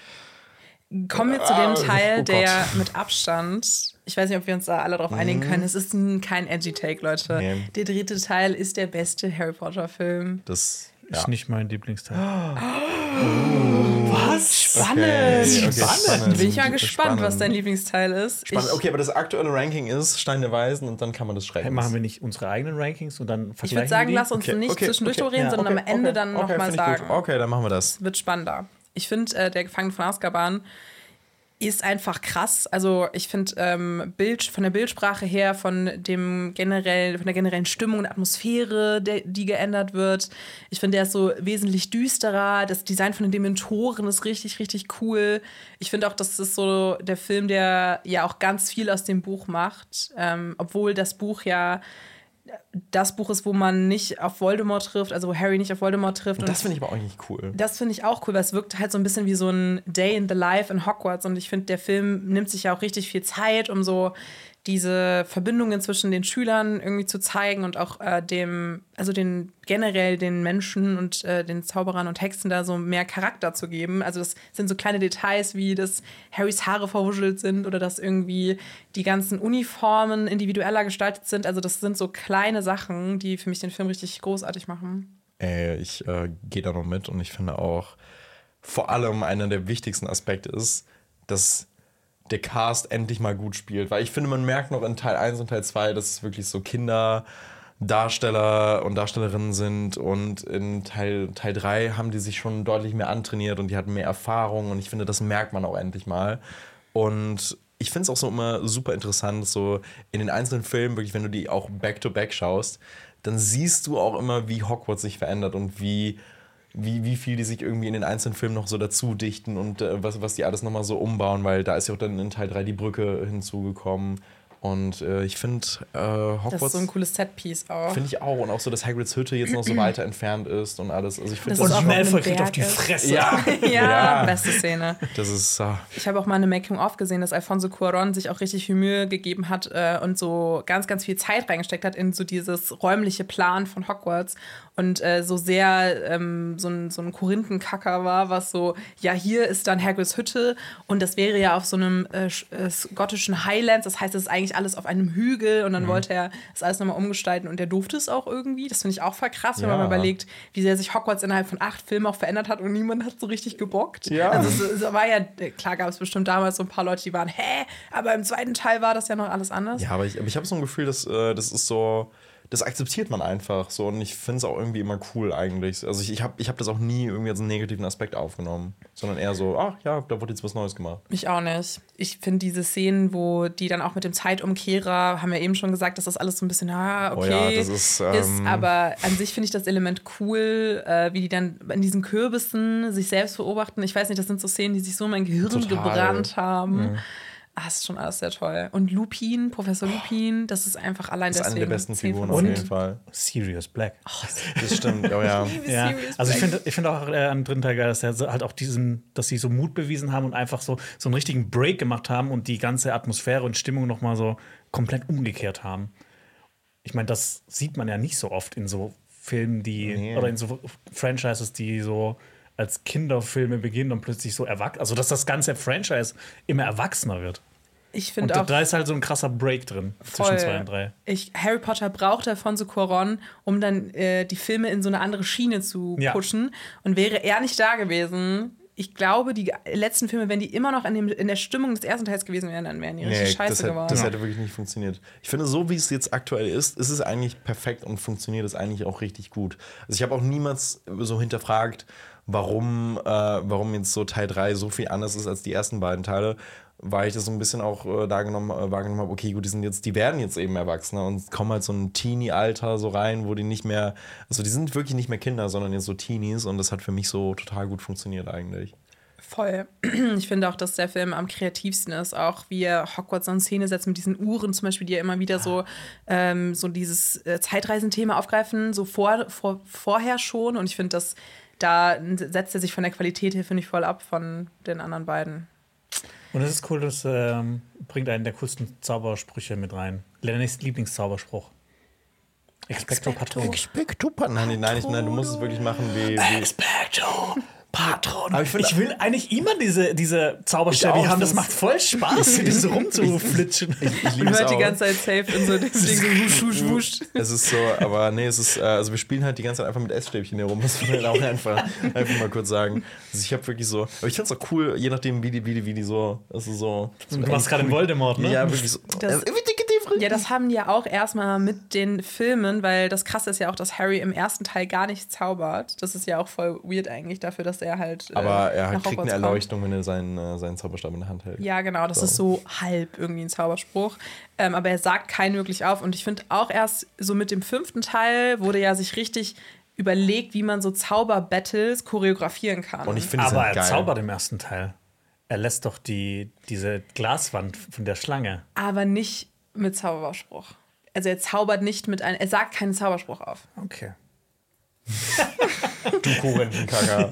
A: Kommen wir zu dem Teil,
C: oh
A: der
C: Gott.
A: mit Abstand, ich weiß nicht, ob wir uns da alle drauf einigen können, es ist kein edgy Take, Leute.
C: Nee.
A: Der dritte Teil ist der beste Harry Potter-Film.
C: Das
B: Ist nicht mein Lieblingsteil. Was?
A: Spannend.
C: Spannend.
A: Bin ich mal gespannt, was dein Lieblingsteil ist.
C: Spannend. Okay, aber das aktuelle Ranking ist Stein der Weisen und dann kann man das schreiben.
B: Machen wir nicht unsere eigenen Rankings und dann vergleichen
A: Ich würde sagen,
B: wir die?
A: lass uns nicht zwischendurch drüber reden, sondern am Ende dann nochmal
C: find ich
A: sagen.
C: gut. Okay, dann machen wir das.
A: Wird spannender. Ich finde, der Gefangene von Azkaban ist einfach krass. Also ich finde von der Bildsprache her, von der generellen Stimmung und Atmosphäre, die geändert wird. Ich finde, der ist so wesentlich düsterer. Das Design von den Dementoren ist richtig, richtig cool. Ich finde auch, das ist so der Film, der ja auch ganz viel aus dem Buch macht. Obwohl das Buch ja das Buch ist, wo man nicht auf Voldemort trifft, also wo Harry nicht auf Voldemort trifft.
C: Und das finde ich aber auch nicht cool.
A: Das finde ich auch cool, weil es wirkt halt so ein bisschen wie so ein Day in the Life in Hogwarts. Und ich finde, der Film nimmt sich ja auch richtig viel Zeit, um so diese Verbindungen zwischen den Schülern irgendwie zu zeigen und auch generell den Menschen und den Zauberern und Hexen da so mehr Charakter zu geben. Also das sind so kleine Details, wie dass Harrys Haare verwuschelt sind oder dass irgendwie die ganzen Uniformen individueller gestaltet sind. Also das sind so kleine Sachen, die für mich den Film richtig großartig machen.
C: Ich gehe da noch mit und ich finde auch, vor allem einer der wichtigsten Aspekte ist, dass der Cast endlich mal gut spielt. Weil ich finde, man merkt noch in Teil 1 und Teil 2, dass es wirklich so Kinderdarsteller und Darstellerinnen sind. Und in Teil 3 haben die sich schon deutlich mehr antrainiert und die hatten mehr Erfahrung. Und ich finde, das merkt man auch endlich mal. Und ich finde es auch so immer super interessant, so in den einzelnen Filmen, wirklich, wenn du die auch back-to-back schaust, dann siehst du auch immer, wie Hogwarts sich verändert und wie viel die sich irgendwie in den einzelnen Filmen noch so dazu dichten und was die alles nochmal so umbauen, weil da ist ja auch dann in Teil 3 die Brücke hinzugekommen. Und ich finde, Hogwarts...
A: Das ist so ein cooles Setpiece auch.
C: Finde ich auch. Und auch so, dass Hagrids Hütte jetzt noch so weiter entfernt ist und alles. Also ich finde
A: Das ist auch
B: Malfoy
A: auf einem
B: kriegt auf die
A: Berg
B: Fresse.
A: Ja, beste Szene.
C: Das ist...
A: Ich habe auch mal eine Making-of gesehen, dass Alfonso Cuarón sich auch richtig viel Mühe gegeben hat und so ganz, ganz viel Zeit reingesteckt hat in so dieses räumliche Plan von Hogwarts und so sehr so ein Korinthenkacker war, was so, ja, hier ist dann Hagrids Hütte und das wäre ja auf so einem schottischen Highlands, das heißt, es ist eigentlich alles auf einem Hügel und dann wollte er das alles nochmal umgestalten und der durfte es auch irgendwie. Das finde ich auch voll krass, wenn man mal überlegt, wie sehr sich Hogwarts innerhalb von 8 Filmen auch verändert hat und niemand hat so richtig gebockt.
C: Ja.
A: Also es war ja, klar gab es bestimmt damals so ein paar Leute, die waren, aber im zweiten Teil war das ja noch alles anders.
C: Ja, aber ich habe so ein Gefühl, dass das ist so... Das akzeptiert man einfach so und ich finde es auch irgendwie immer cool eigentlich. Also ich hab das auch nie irgendwie als einen negativen Aspekt aufgenommen, sondern eher so, ach ja, da wurde jetzt was Neues gemacht.
A: Ich auch nicht. Ich finde diese Szenen, wo die dann auch mit dem Zeitumkehrer, haben wir eben schon gesagt, dass das alles so ein bisschen, okay,
C: oh ja, das ist,
A: aber an sich finde ich das Element cool, wie die dann in diesen Kürbissen sich selbst beobachten. Ich weiß nicht, das sind so Szenen, die sich so in mein Gehirn gebrannt haben. Das ist schon alles sehr toll. Und Lupin, Professor Lupin, das ist einfach allein
C: das ist
A: deswegen.
C: eine der besten Figuren
A: auf
C: jeden Fall.
B: Sirius Black.
C: Das stimmt, oh ja.
B: Ja. Also ich finde auch am dritten Teil geil, dass er halt auch dass sie so Mut bewiesen haben und einfach so einen richtigen Break gemacht haben und die ganze Atmosphäre und Stimmung noch mal so komplett umgekehrt haben. Ich meine, das sieht man ja nicht so oft in so Filmen, oder in so Franchises, die so als Kinderfilme beginnen und plötzlich so erwachsen. Also, dass das ganze Franchise immer erwachsener wird.
A: Ich finde auch.
B: Da ist halt so ein krasser Break drin zwischen 2 und 3.
A: Harry Potter braucht Alfonso Cuarón, um dann die Filme in so eine andere Schiene zu pushen. Und wäre er nicht da gewesen, ich glaube, die letzten Filme, wenn die immer noch in der Stimmung des ersten Teils gewesen wären, dann wären die richtig scheiße geworden.
C: Das hätte wirklich nicht funktioniert. Ich finde, so wie es jetzt aktuell ist es eigentlich perfekt und funktioniert es eigentlich auch richtig gut. Also ich habe auch niemals so hinterfragt, warum jetzt so Teil 3 so viel anders ist als die ersten beiden Teile, weil ich das so ein bisschen auch wahrgenommen habe, okay, gut, die werden jetzt eben Erwachsene und kommen halt so ein Teenie-Alter so rein, wo die nicht mehr, also die sind wirklich nicht mehr Kinder, sondern jetzt so Teenies und das hat für mich so total gut funktioniert eigentlich.
A: Voll. Ich finde auch, dass der Film am kreativsten ist, auch wie er Hogwarts in Szene setzt mit diesen Uhren zum Beispiel, die ja immer wieder so dieses Zeitreisenthema aufgreifen, so vorher schon und ich finde, dass da setzt er sich von der Qualität her, finde ich, voll ab von den anderen beiden.
B: Und es ist cool, das bringt einen der coolsten Zaubersprüche mit rein. Lennys Lieblingszauberspruch. Expecto Patronum.
C: Expecto Patronum. Nein, du musst es wirklich machen wie...
B: Expecto Patron.
C: Aber ich
B: will eigentlich immer diese Zauberstäbe
C: Ich auch,
B: haben. Das
C: das-
B: macht voll Spaß, diese rumzuflitschen.
C: Ich
A: Man
C: liebe es
A: hört die
C: auch.
A: ganze Zeit safe in so dem Ding so wusch, wusch, wusch.
C: Es ist so, aber nee, es ist, also wir spielen halt die ganze Zeit einfach mit Essstäbchen herum, muss man halt auch einfach mal kurz sagen. Also ich habe wirklich so, aber ich find's auch cool, je nachdem, wie die so, also so.
B: Du machst gerade einen Voldemort, ne?
C: Ja, wirklich so.
A: Das- Ja, das haben die ja auch erstmal mit den Filmen, weil das Krasse ist ja auch, dass Harry im ersten Teil gar nicht zaubert. Das ist ja auch voll weird eigentlich dafür, dass er halt
C: Aber er
A: nach
C: kriegt
A: Hogwarts
C: eine
A: kommt.
C: Erleuchtung, wenn er seinen Zauberstab in der Hand hält.
A: Ja, genau, das ist so halb irgendwie ein Zauberspruch. Aber er sagt keinen wirklich auf. Und ich finde auch erst so mit dem 5. Teil wurde ja sich richtig überlegt, wie man so Zauberbattles choreografieren kann.
C: Und ich finde es
B: Aber
C: halt
B: er
C: geil.
B: zaubert im ersten Teil. Er lässt doch diese Glaswand von der Schlange.
A: Aber nicht mit Zauberspruch. Also er zaubert nicht mit einem, er sagt keinen Zauberspruch auf.
B: Okay.
C: Du Korinthenkacker.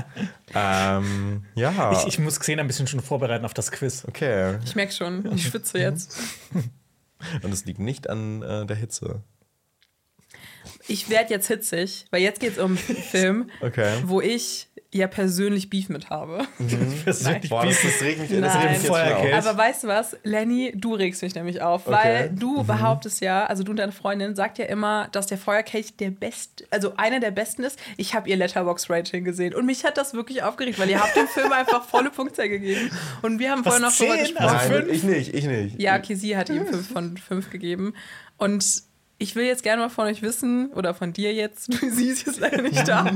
C: Ja.
B: Ich muss Xena ein bisschen schon vorbereiten auf das Quiz.
C: Okay.
A: Ich merke schon, ich schwitze jetzt.
C: Und es liegt nicht an der Hitze.
A: Ich werde jetzt hitzig, weil jetzt geht es um einen Film,
C: Okay.
A: wo ich ja persönlich Beef mit habe.
B: Persönlich
C: Boah, das regt mich
A: Nein.
C: jetzt schon
B: Feuerkelch.
C: auf.
A: Aber weißt du was, Lenny, du regst mich nämlich auf, weil du behauptest ja, also du und deine Freundin sagt ja immer, dass der Feuerkelch der beste, also einer der besten ist. Ich habe ihr Letterboxd-Rating gesehen und mich hat das wirklich aufgeregt, weil ihr habt dem Film einfach volle Punktzahl gegeben und wir haben vorher noch drüber
B: 10?
A: gesprochen.
B: Also
C: Nein, ich nicht.
A: Ja, Kisi hat ihm 5 von 5 gegeben. Und ich will jetzt gerne mal von euch wissen, oder von dir jetzt, sie ist jetzt leider nicht da,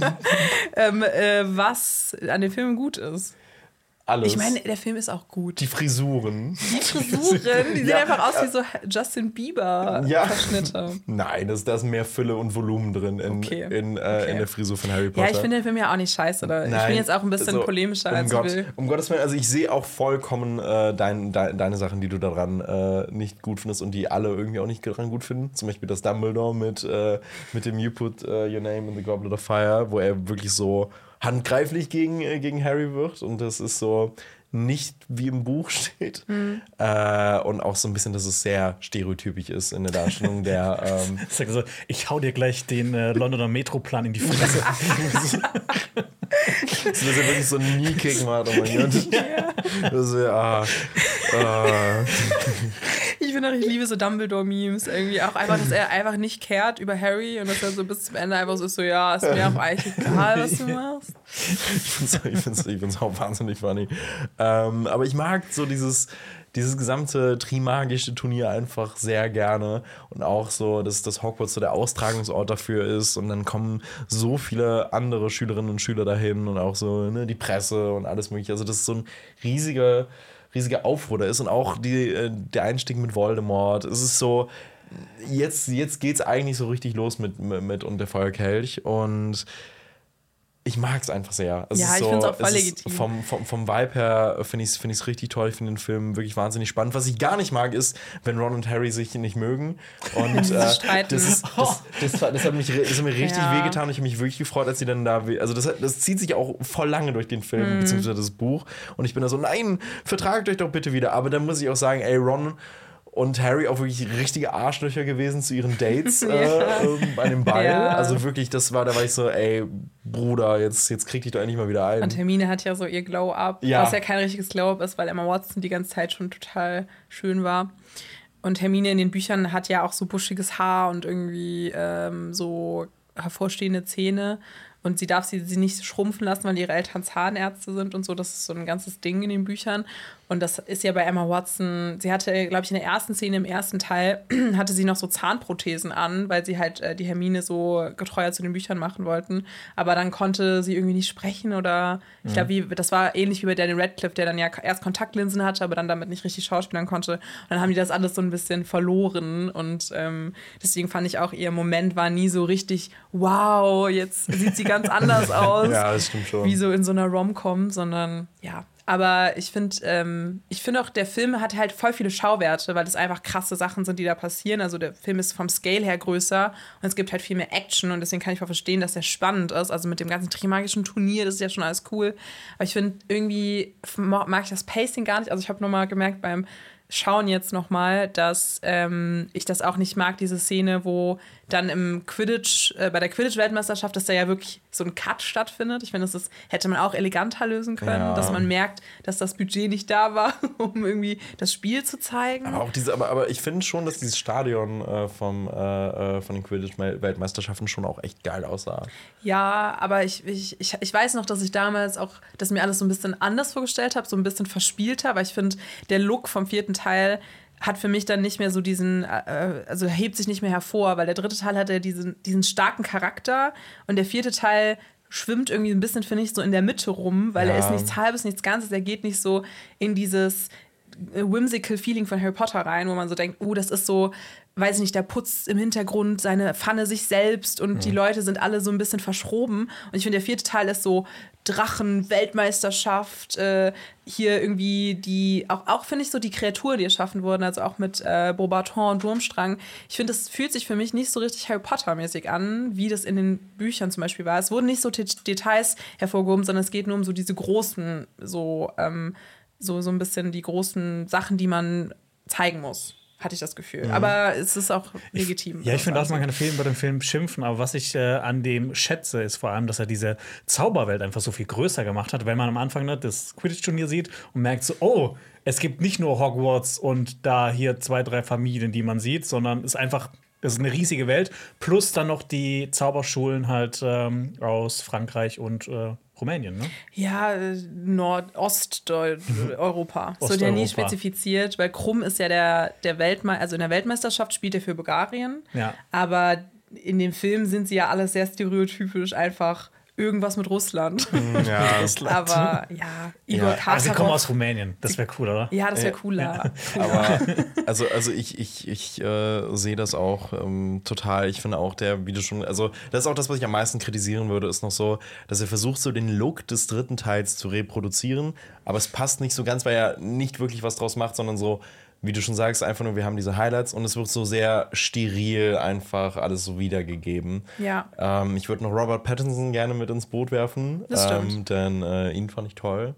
A: was an dem Film gut ist.
C: Alles.
A: Ich meine, der Film ist auch gut.
C: die Frisuren.
A: Die Frisuren, die sehen einfach aus wie so Justin Bieber-Verschnitte.
C: Nein, da ist mehr Fülle und Volumen drin in der Frisur von Harry Potter.
A: Ja, ich finde den Film ja auch nicht scheiße. Oder? Ich
C: Nein,
A: bin jetzt auch ein bisschen
C: also,
A: polemischer als ich will.
C: Um Gottes Willen, also ich sehe auch vollkommen deine Sachen, die du daran nicht gut findest und die alle irgendwie auch nicht daran gut finden. Zum Beispiel das Dumbledore mit dem You Put Your Name in the Goblet of Fire, wo er wirklich so handgreiflich gegen Harry wird und das ist so nicht wie im Buch steht. Und auch so ein bisschen, dass es sehr stereotypisch ist in der Darstellung der
B: Sag so, ich hau dir gleich den Londoner Metroplan in die Fresse.
C: dass er wirklich so ein Knee-Kick macht. Oh mein Gott. Das ist
A: Ich finde auch, ich liebe so Dumbledore-Memes irgendwie. Auch einfach, dass er einfach nicht kehrt über Harry und dass er so bis zum Ende einfach so ist, so, ja, ist mir auch eigentlich egal, was du machst.
C: Ich find's auch wahnsinnig funny. Aber ich mag so dieses gesamte Trimagische Turnier einfach sehr gerne und auch so, dass das Hogwarts so der Austragungsort dafür ist und dann kommen so viele andere Schülerinnen und Schüler dahin und auch so die Presse und alles mögliche. Also das ist so ein riesiger Aufruhr da ist und auch der Einstieg mit Voldemort. Es ist so, jetzt geht's eigentlich so richtig los mit und der Feuerkelch und ich mag es einfach sehr. Es
A: Ja,
C: ist
A: ich
C: so,
A: find's auch voll
C: es ist
A: legitim.
C: Vom Vibe her finde ich es richtig toll. Ich finde den Film wirklich wahnsinnig spannend. Was ich gar nicht mag, ist, wenn Ron und Harry sich nicht mögen. Und
A: streiten.
C: das hat mir richtig
A: Ja.
C: wehgetan. Und ich habe mich wirklich gefreut, als sie dann da. Also das zieht sich auch voll lange durch den Film, beziehungsweise das Buch. Und ich bin da so, nein, vertragt euch doch bitte wieder. Aber dann muss ich auch sagen, ey, Ron und Harry auch wirklich richtige Arschlöcher gewesen zu ihren Dates bei dem Ball.
A: Ja.
C: Also wirklich, da war ich so, ey, Bruder, jetzt krieg dich doch endlich mal wieder ein.
A: Und Hermine hat ja so ihr Glow-Up,
C: Ja.
A: was ja kein richtiges Glow-Up ist, weil Emma Watson die ganze Zeit schon total schön war. Und Hermine in den Büchern hat ja auch so buschiges Haar und irgendwie so hervorstehende Zähne. Und sie darf sie nicht schrumpfen lassen, weil ihre Eltern Zahnärzte sind und so. Das ist so ein ganzes Ding in den Büchern. Und das ist ja bei Emma Watson, sie hatte, glaube ich, in der ersten Szene, im ersten Teil, hatte sie noch so Zahnprothesen an, weil sie halt die Hermine so getreuer zu den Büchern machen wollten. Aber dann konnte sie irgendwie nicht sprechen oder ich glaube, das war ähnlich wie bei Daniel Radcliffe, der dann ja erst Kontaktlinsen hatte, aber dann damit nicht richtig schauspielern konnte. Und dann haben die das alles so ein bisschen verloren und deswegen fand ich auch, ihr Moment war nie so richtig, wow, jetzt sieht sie ganz anders aus.
C: Ja, das stimmt schon.
A: Wie so in so einer Rom-Com, sondern ja. Aber ich finde auch, der Film hat halt voll viele Schauwerte, weil das einfach krasse Sachen sind, die da passieren. Also der Film ist vom Scale her größer und es gibt halt viel mehr Action und deswegen kann ich voll verstehen, dass der spannend ist. Also mit dem ganzen Trimagischen Turnier, das ist ja schon alles cool. Aber ich finde, irgendwie mag ich das Pacing gar nicht. Also ich habe nochmal gemerkt, beim Schauen jetzt nochmal, dass ich das auch nicht mag, diese Szene, wo dann im Quidditch, bei der Quidditch-Weltmeisterschaft, dass da ja wirklich so ein Cut stattfindet. Ich finde, das hätte man auch eleganter lösen können, dass man merkt, dass das Budget nicht da war, um irgendwie das Spiel zu zeigen.
C: Aber auch aber ich finde schon, dass dieses Stadion von den Quidditch-Weltmeisterschaften schon auch echt geil aussah.
A: Ja, aber ich weiß noch, dass ich damals auch, dass mir alles so ein bisschen anders vorgestellt habe, so ein bisschen verspielter, weil ich finde, der Look vom 4. Teil hat für mich dann nicht mehr so diesen, also hebt sich nicht mehr hervor, weil der 3. Teil hat ja diesen starken Charakter und der 4. Teil schwimmt irgendwie ein bisschen, finde ich, so in der Mitte rum, weil er ist nichts Halbes, nichts Ganzes, er geht nicht so in dieses whimsical Feeling von Harry Potter rein, wo man so denkt, das ist so, weiß ich nicht, der putzt im Hintergrund seine Pfanne sich selbst und die Leute sind alle so ein bisschen verschroben. Und ich finde, der 4. Teil ist so Drachen, Weltmeisterschaft, hier irgendwie die, auch finde ich so die Kreaturen, die erschaffen wurden, also auch mit Beauxbaton und Durmstrang. Ich finde, das fühlt sich für mich nicht so richtig Harry Potter-mäßig an, wie das in den Büchern zum Beispiel war. Es wurden nicht so Details hervorgehoben, sondern es geht nur um so diese großen, so ein bisschen die großen Sachen, die man zeigen muss. Hatte ich das Gefühl. Aber es ist auch legitim.
B: Ich finde auch, man kann viel über den Film schimpfen, aber was ich an dem schätze, ist vor allem, dass er diese Zauberwelt einfach so viel größer gemacht hat. Wenn man am Anfang das Quidditch-Turnier sieht und merkt so, es gibt nicht nur Hogwarts und da hier 2, 3 Familien, die man sieht, sondern es ist eine riesige Welt. Plus dann noch die Zauberschulen halt aus Frankreich und Rumänien, ne?
A: Ja, Nordosteuropa. So der nie spezifiziert, weil Krumm ist ja der Weltmeister, also in der Weltmeisterschaft spielt er für Bulgarien. Ja. Aber in dem Film sind sie ja alle sehr stereotypisch einfach irgendwas mit Russland.
C: Ja.
A: Aber ja, Igor Karkaroff.
B: Also sie kommen aus Rumänien. Das wäre cool, oder?
A: Ja, das wäre cooler.
C: Aber also ich sehe das auch total. Ich finde auch wie du schon, also das ist auch das, was ich am meisten kritisieren würde, ist noch so, dass er versucht, so den Look des 3. Teils zu reproduzieren, aber es passt nicht so ganz, weil er nicht wirklich was draus macht, sondern so, wie du schon sagst, einfach nur, wir haben diese Highlights und es wird so sehr steril einfach alles so wiedergegeben.
A: Ja.
C: Ich würde noch Robert Pattinson gerne mit ins Boot werfen.
A: Das stimmt.
C: Denn ihn fand ich toll.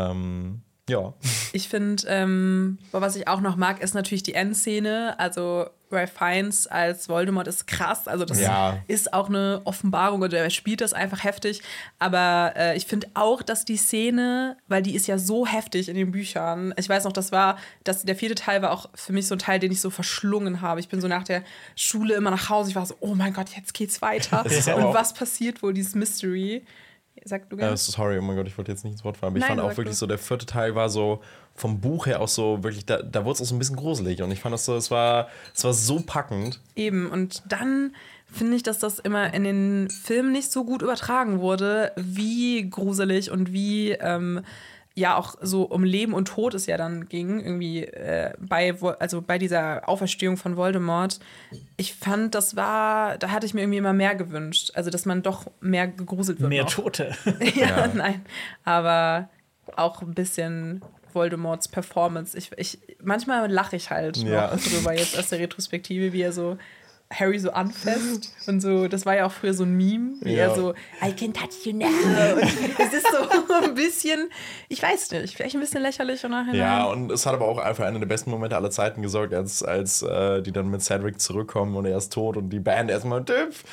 C: Ja.
A: Ich finde, was ich auch noch mag, ist natürlich die Endszene. Also Ralph Fiennes als Voldemort ist krass. Also das ist auch eine Offenbarung und er spielt das einfach heftig. Aber ich finde auch, dass die Szene, weil die ist ja so heftig in den Büchern. Ich weiß noch, der 4. Teil war auch für mich so ein Teil, den ich so verschlungen habe. Ich bin so nach der Schule immer nach Hause. Ich war so, oh mein Gott, jetzt geht's weiter. Und was passiert wohl, dieses Mystery? Sag du gerne.
C: Sorry, oh mein Gott, ich wollte jetzt nicht ins Wort fallen. Aber ich fand auch wirklich so, der 4. Teil war so vom Buch her auch so wirklich, da wurde es auch so ein bisschen gruselig. Und ich fand das so, es war so packend.
A: Eben, und dann finde ich, dass das immer in den Filmen nicht so gut übertragen wurde, wie gruselig und wie auch so um Leben und Tod es ja dann ging, irgendwie bei dieser Auferstehung von Voldemort. Ich fand, da hatte ich mir irgendwie immer mehr gewünscht. Also, dass man doch mehr gegruselt wird.
B: Mehr
A: noch.
B: Tote.
A: Ja, nein. Aber auch ein bisschen Voldemorts Performance. Manchmal lache ich halt noch drüber jetzt aus der Retrospektive, wie er so Harry so anfasst und so, das war ja auch früher so ein Meme, wie er so, I can touch you now. Und es ist so ein bisschen, ich weiß nicht, vielleicht ein bisschen lächerlich im Nachhinein.
C: Ja, und es hat aber auch einfach einen der besten Momente aller Zeiten gesorgt, als die dann mit Cedric zurückkommen und er ist tot und die Band erstmal Tiff.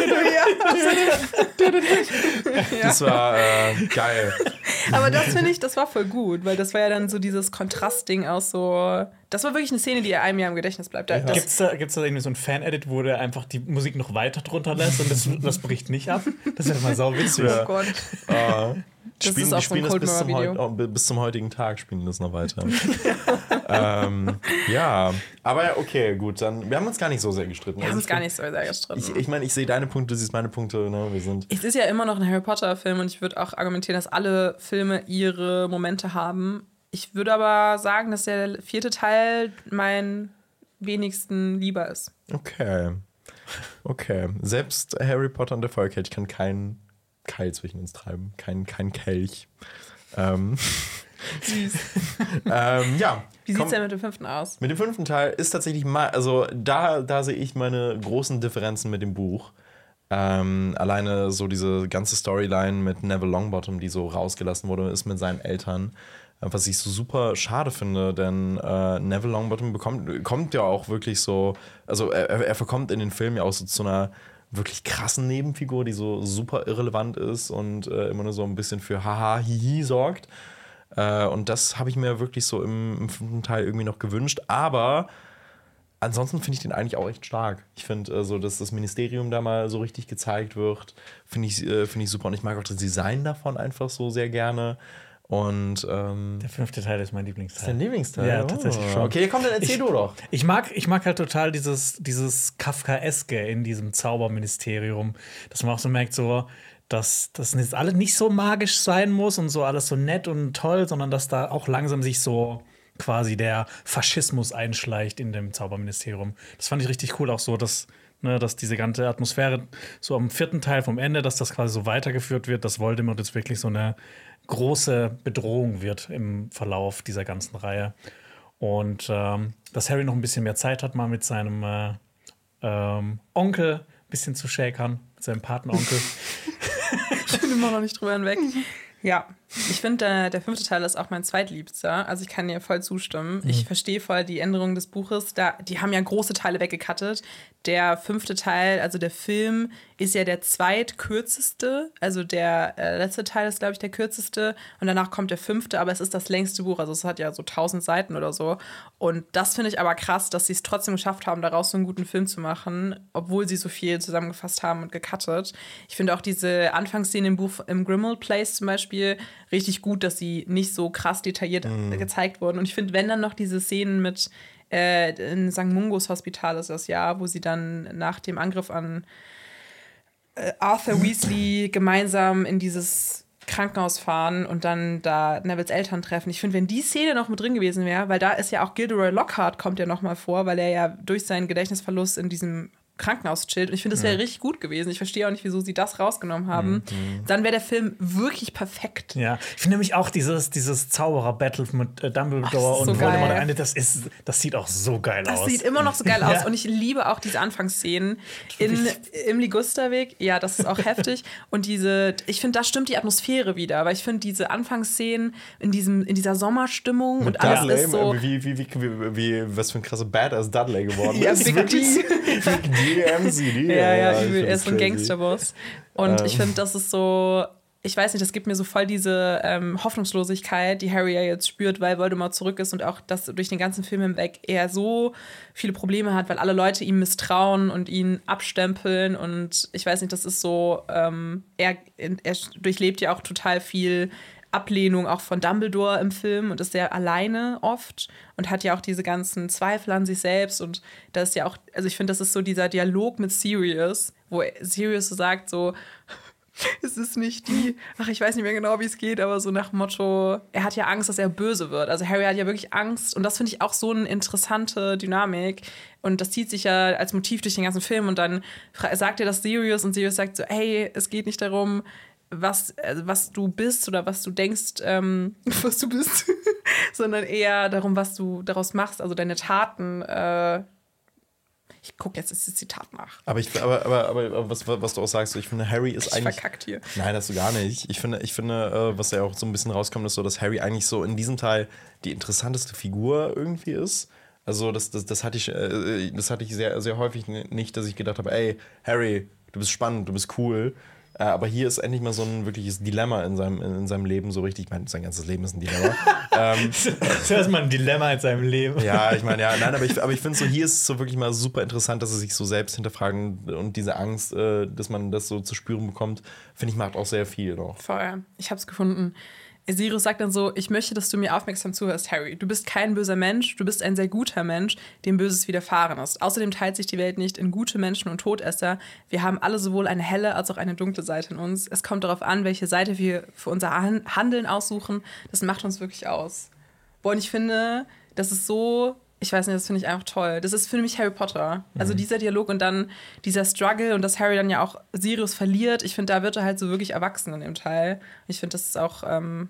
C: Das war geil.
A: Aber das finde ich, das war voll gut, weil das war ja dann so dieses Kontrastding aus so. Das war wirklich eine Szene, die einem ja im Gedächtnis bleibt.
B: Gibt's da irgendwie so ein Fan-Edit, wo der einfach die Musik noch weiter drunter lässt und das bricht nicht ab? Das wäre mal sau witzig.
A: Oh Gott.
C: Das spielen das bis zum heutigen Tag spielen das noch weiter. Ja, aber okay, gut, dann wir haben uns gar nicht so sehr gestritten.
A: Wir haben uns gar nicht so sehr gestritten.
C: Ich meine, ich sehe deine Punkte, du siehst meine Punkte. Ne?
A: Es ist ja immer noch ein Harry Potter-Film und ich würde auch argumentieren, dass alle Filme ihre Momente haben. Ich würde aber sagen, dass der 4. Teil mein wenigsten lieber ist.
C: Okay. Selbst Harry Potter und der Feuerkelch kann keinen Keil zwischen uns treiben. Kein Kelch.
A: Süß.
C: Ja.
A: Wie sieht es denn mit dem 5. aus?
C: Mit dem 5. Teil ist tatsächlich mal, also da sehe ich meine großen Differenzen mit dem Buch. Alleine so diese ganze Storyline mit Neville Longbottom, die so rausgelassen wurde, ist mit seinen Eltern. was ich so super schade finde, denn Neville Longbottom kommt ja auch wirklich so, also er verkommt in den Film ja auch so zu einer wirklich krassen Nebenfigur, die so super irrelevant ist und immer nur so ein bisschen für Haha, Hihi sorgt. Und das habe ich mir wirklich so im 5. Teil irgendwie noch gewünscht. Aber ansonsten finde ich den eigentlich auch echt stark. Ich finde so, dass das Ministerium da mal so richtig gezeigt wird, finde ich super. Und ich mag auch das Design davon einfach so sehr gerne. Und
B: der 5. Teil ist mein Lieblingsteil.
C: Ist dein Lieblingsteil?
B: Ja, tatsächlich schon.
C: Okay, komm, dann erzähl du doch.
B: Ich mag halt total dieses Kafkaeske in diesem Zauberministerium, dass man auch so merkt, so, dass das jetzt alles nicht so magisch sein muss und so alles so nett und toll, sondern dass da auch langsam sich so quasi der Faschismus einschleicht in dem Zauberministerium. Das fand ich richtig cool, auch so, dass diese ganze Atmosphäre so am 4. Teil vom Ende, dass das quasi so weitergeführt wird, dass Voldemort jetzt wirklich so eine große Bedrohung wird im Verlauf dieser ganzen Reihe. Und dass Harry noch ein bisschen mehr Zeit hat, mal mit seinem Onkel ein bisschen zu shakern, mit seinem Patenonkel.
A: Ich bin immer noch nicht drüber hinweg. Ja, ich finde, der 5. Teil ist auch mein zweitliebster. Also ich kann dir voll zustimmen. Ich verstehe voll die Änderungen des Buches. Die haben ja große Teile weggekattet. Der 5. Teil, also der Film, ist ja der zweitkürzeste. Also der letzte Teil ist, glaube ich, der kürzeste. Und danach kommt der 5., aber es ist das längste Buch. Also es hat ja so 1000 Seiten oder so. Und das finde ich aber krass, dass sie es trotzdem geschafft haben, daraus so einen guten Film zu machen, obwohl sie so viel zusammengefasst haben und gecuttet. Ich finde auch diese Anfangsszene im Buch, im Grimmauld Place zum Beispiel, richtig gut, dass sie nicht so krass detailliert gezeigt wurden. Und ich finde, wenn dann noch diese Szenen mit in St. Mungos Hospital ist das ja, wo sie dann nach dem Angriff an Arthur Weasley gemeinsam in dieses Krankenhaus fahren und dann da Nevilles Eltern treffen. Ich finde, wenn die Szene noch mit drin gewesen wäre, weil da ist ja auch Gilderoy Lockhart kommt ja noch mal vor, weil er ja durch seinen Gedächtnisverlust in diesem Krankenhaus chillt. Und ich finde, das wäre richtig gut gewesen. Ich verstehe auch nicht, wieso sie das rausgenommen haben. Dann wäre der Film wirklich perfekt.
B: Ja, ich finde nämlich auch dieses Zauberer-Battle mit Dumbledore und
A: so
B: Voldemort
A: geil.
B: am Ende, das sieht auch so geil aus.
A: Das sieht immer noch so geil aus.
B: Ja.
A: Und ich liebe auch diese Anfangsszenen im Ligusterweg. Ja, das ist auch heftig. Und ich finde, da stimmt die Atmosphäre wieder. Weil ich finde, diese Anfangsszenen in dieser Sommerstimmung und alles
C: Dudley,
A: ist so.
C: was für ein krasser Badass Dudley geworden
A: Ja,
C: ist.
A: Big D.
C: DMCD.
A: Ja,
C: ich
A: übel. Er
C: find's
A: ist so ein
C: crazy.
A: Gangsterboss. Und ich finde, das ist so. Ich weiß nicht, das gibt mir so voll diese Hoffnungslosigkeit, die Harry ja jetzt spürt, weil Voldemort zurück ist und auch, dass durch den ganzen Film hinweg er so viele Probleme hat, weil alle Leute ihm misstrauen und ihn abstempeln. Und ich weiß nicht, das ist so, er durchlebt ja auch total viel Ablehnung auch von Dumbledore im Film und ist sehr alleine oft und hat ja auch diese ganzen Zweifel an sich selbst. Und das ist ja auch, also ich finde, das ist so dieser Dialog mit Sirius, wo Sirius so sagt, so, es ist nicht ich weiß nicht mehr genau, wie es geht, aber so nach dem Motto, er hat ja Angst, dass er böse wird. Also Harry hat ja wirklich Angst und das finde ich auch so eine interessante Dynamik und das zieht sich ja als Motiv durch den ganzen Film und dann sagt er das Sirius und Sirius sagt so, hey, es geht nicht darum, was du bist oder was du denkst, was du bist, sondern eher darum, was du daraus machst, also deine Taten. Ich gucke jetzt das Zitat nach.
C: Aber was du auch sagst, ich finde, Harry ist eigentlich.
A: Verkackt hier.
C: Nein, das du gar nicht. Ich finde, was ja auch so ein bisschen rauskommt, ist so, dass Harry eigentlich so in diesem Teil die interessanteste Figur irgendwie ist. Also das hatte ich sehr, sehr häufig nicht, dass ich gedacht habe, ey, Harry, du bist spannend, du bist cool. Aber hier ist endlich mal so ein wirkliches Dilemma in seinem Leben so richtig. Ich meine, sein ganzes Leben ist ein Dilemma.
B: Zuerst mal ein Dilemma in seinem Leben.
C: Ja, ich meine, ja, nein, aber ich finde so, hier ist es so wirklich mal super interessant, dass er sich so selbst hinterfragen und diese Angst, dass man das so zu spüren bekommt, finde ich, macht auch sehr viel noch.
A: Voll. Ich hab's gefunden. Sirius sagt dann so, ich möchte, dass du mir aufmerksam zuhörst, Harry. Du bist kein böser Mensch, du bist ein sehr guter Mensch, dem Böses widerfahren ist. Außerdem teilt sich die Welt nicht in gute Menschen und Todesser. Wir haben alle sowohl eine helle als auch eine dunkle Seite in uns. Es kommt darauf an, welche Seite wir für unser Handeln aussuchen. Das macht uns wirklich aus. Boah, und ich finde, das ist so... Ich weiß nicht, das finde ich einfach toll. Das ist für mich Harry Potter. Also dieser Dialog und dann dieser Struggle und dass Harry dann ja auch Sirius verliert. Ich finde, da wird er halt so wirklich erwachsen in dem Teil. Ich finde, das ist auch, fange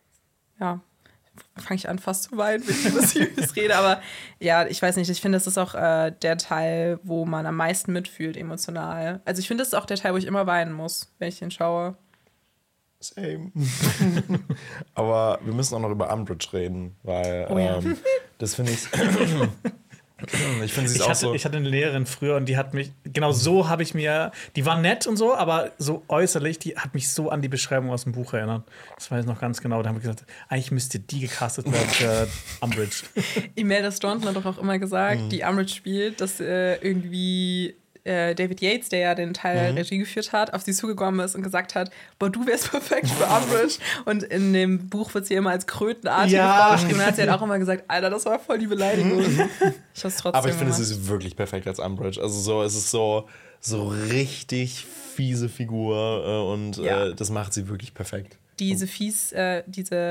A: ich an fast zu weinen, wenn ich über Sirius rede. Aber ja, ich weiß nicht, ich finde, das ist auch der Teil, wo man am meisten mitfühlt emotional. Also ich finde, das ist auch der Teil, wo ich immer weinen muss, wenn ich den schaue.
C: Same. Aber wir müssen auch noch über Umbridge reden, weil das finde ich. Ich finde sie auch so.
B: Ich hatte eine Lehrerin früher und die hat mich, genau so habe ich mir, die war nett und so, aber so äußerlich, die hat mich so an die Beschreibung aus dem Buch erinnert. Das weiß ich noch ganz genau. Da haben wir gesagt, eigentlich müsste die gecastet werden für Umbridge.
A: Imelda Staunton hat doch auch immer gesagt, die Umbridge spielt, dass irgendwie David Yates, der ja den Teil Regie geführt hat, auf sie zugekommen ist und gesagt hat, boah, du wärst perfekt für Umbridge. Und in dem Buch wird sie immer als krötenartige Frau beschrieben. Und hat sie halt auch immer gesagt, Alter, das war voll die Beleidigung. Ich hab's trotzdem
C: Aber ich finde,
A: gemacht.
C: sie ist wirklich perfekt als Umbridge. Also so, es ist so richtig fiese Figur und das macht sie wirklich perfekt.
A: Diese Fiesigkeit,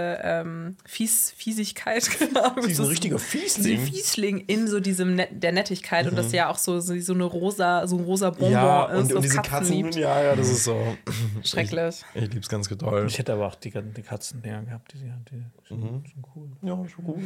A: keine Ahnung.
C: Sie ist ein richtiger Fiesling.
A: Diese Fiesling in so diesem der Nettigkeit und das ja auch so ein rosa Bonbon
C: Ja,
A: ist,
C: und diese Katzen
A: liebt.
C: Ja, das ist so.
A: Schrecklich.
C: Ich lieb's ganz doll.
B: Ich hätte aber auch die Katzen näher gehabt, die sind cool.
C: Ja, schon gut.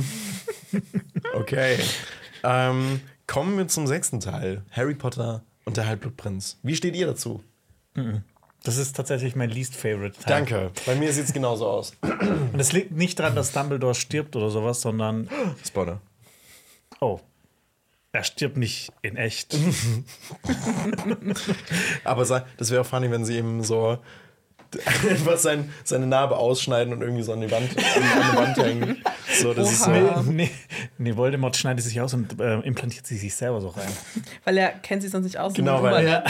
C: Okay. Kommen wir zum 6. Teil. Harry Potter und der Halbblutprinz. Wie steht ihr dazu?
B: Das ist tatsächlich mein least favorite Teil.
C: Danke. Bei mir sieht es genauso aus.
B: Und es liegt nicht daran, dass Dumbledore stirbt oder sowas, sondern
C: Spoiler.
B: oh, er stirbt nicht in echt.
C: Aber das wäre auch funny, wenn sie eben so einfach seine Narbe ausschneiden und irgendwie so an die Wand hängen. So, das ist so.
B: Nee, Voldemort schneidet sich aus und implantiert sie sich selber so rein.
A: Weil er kennt sich sonst nicht aus.
C: Genau, weil.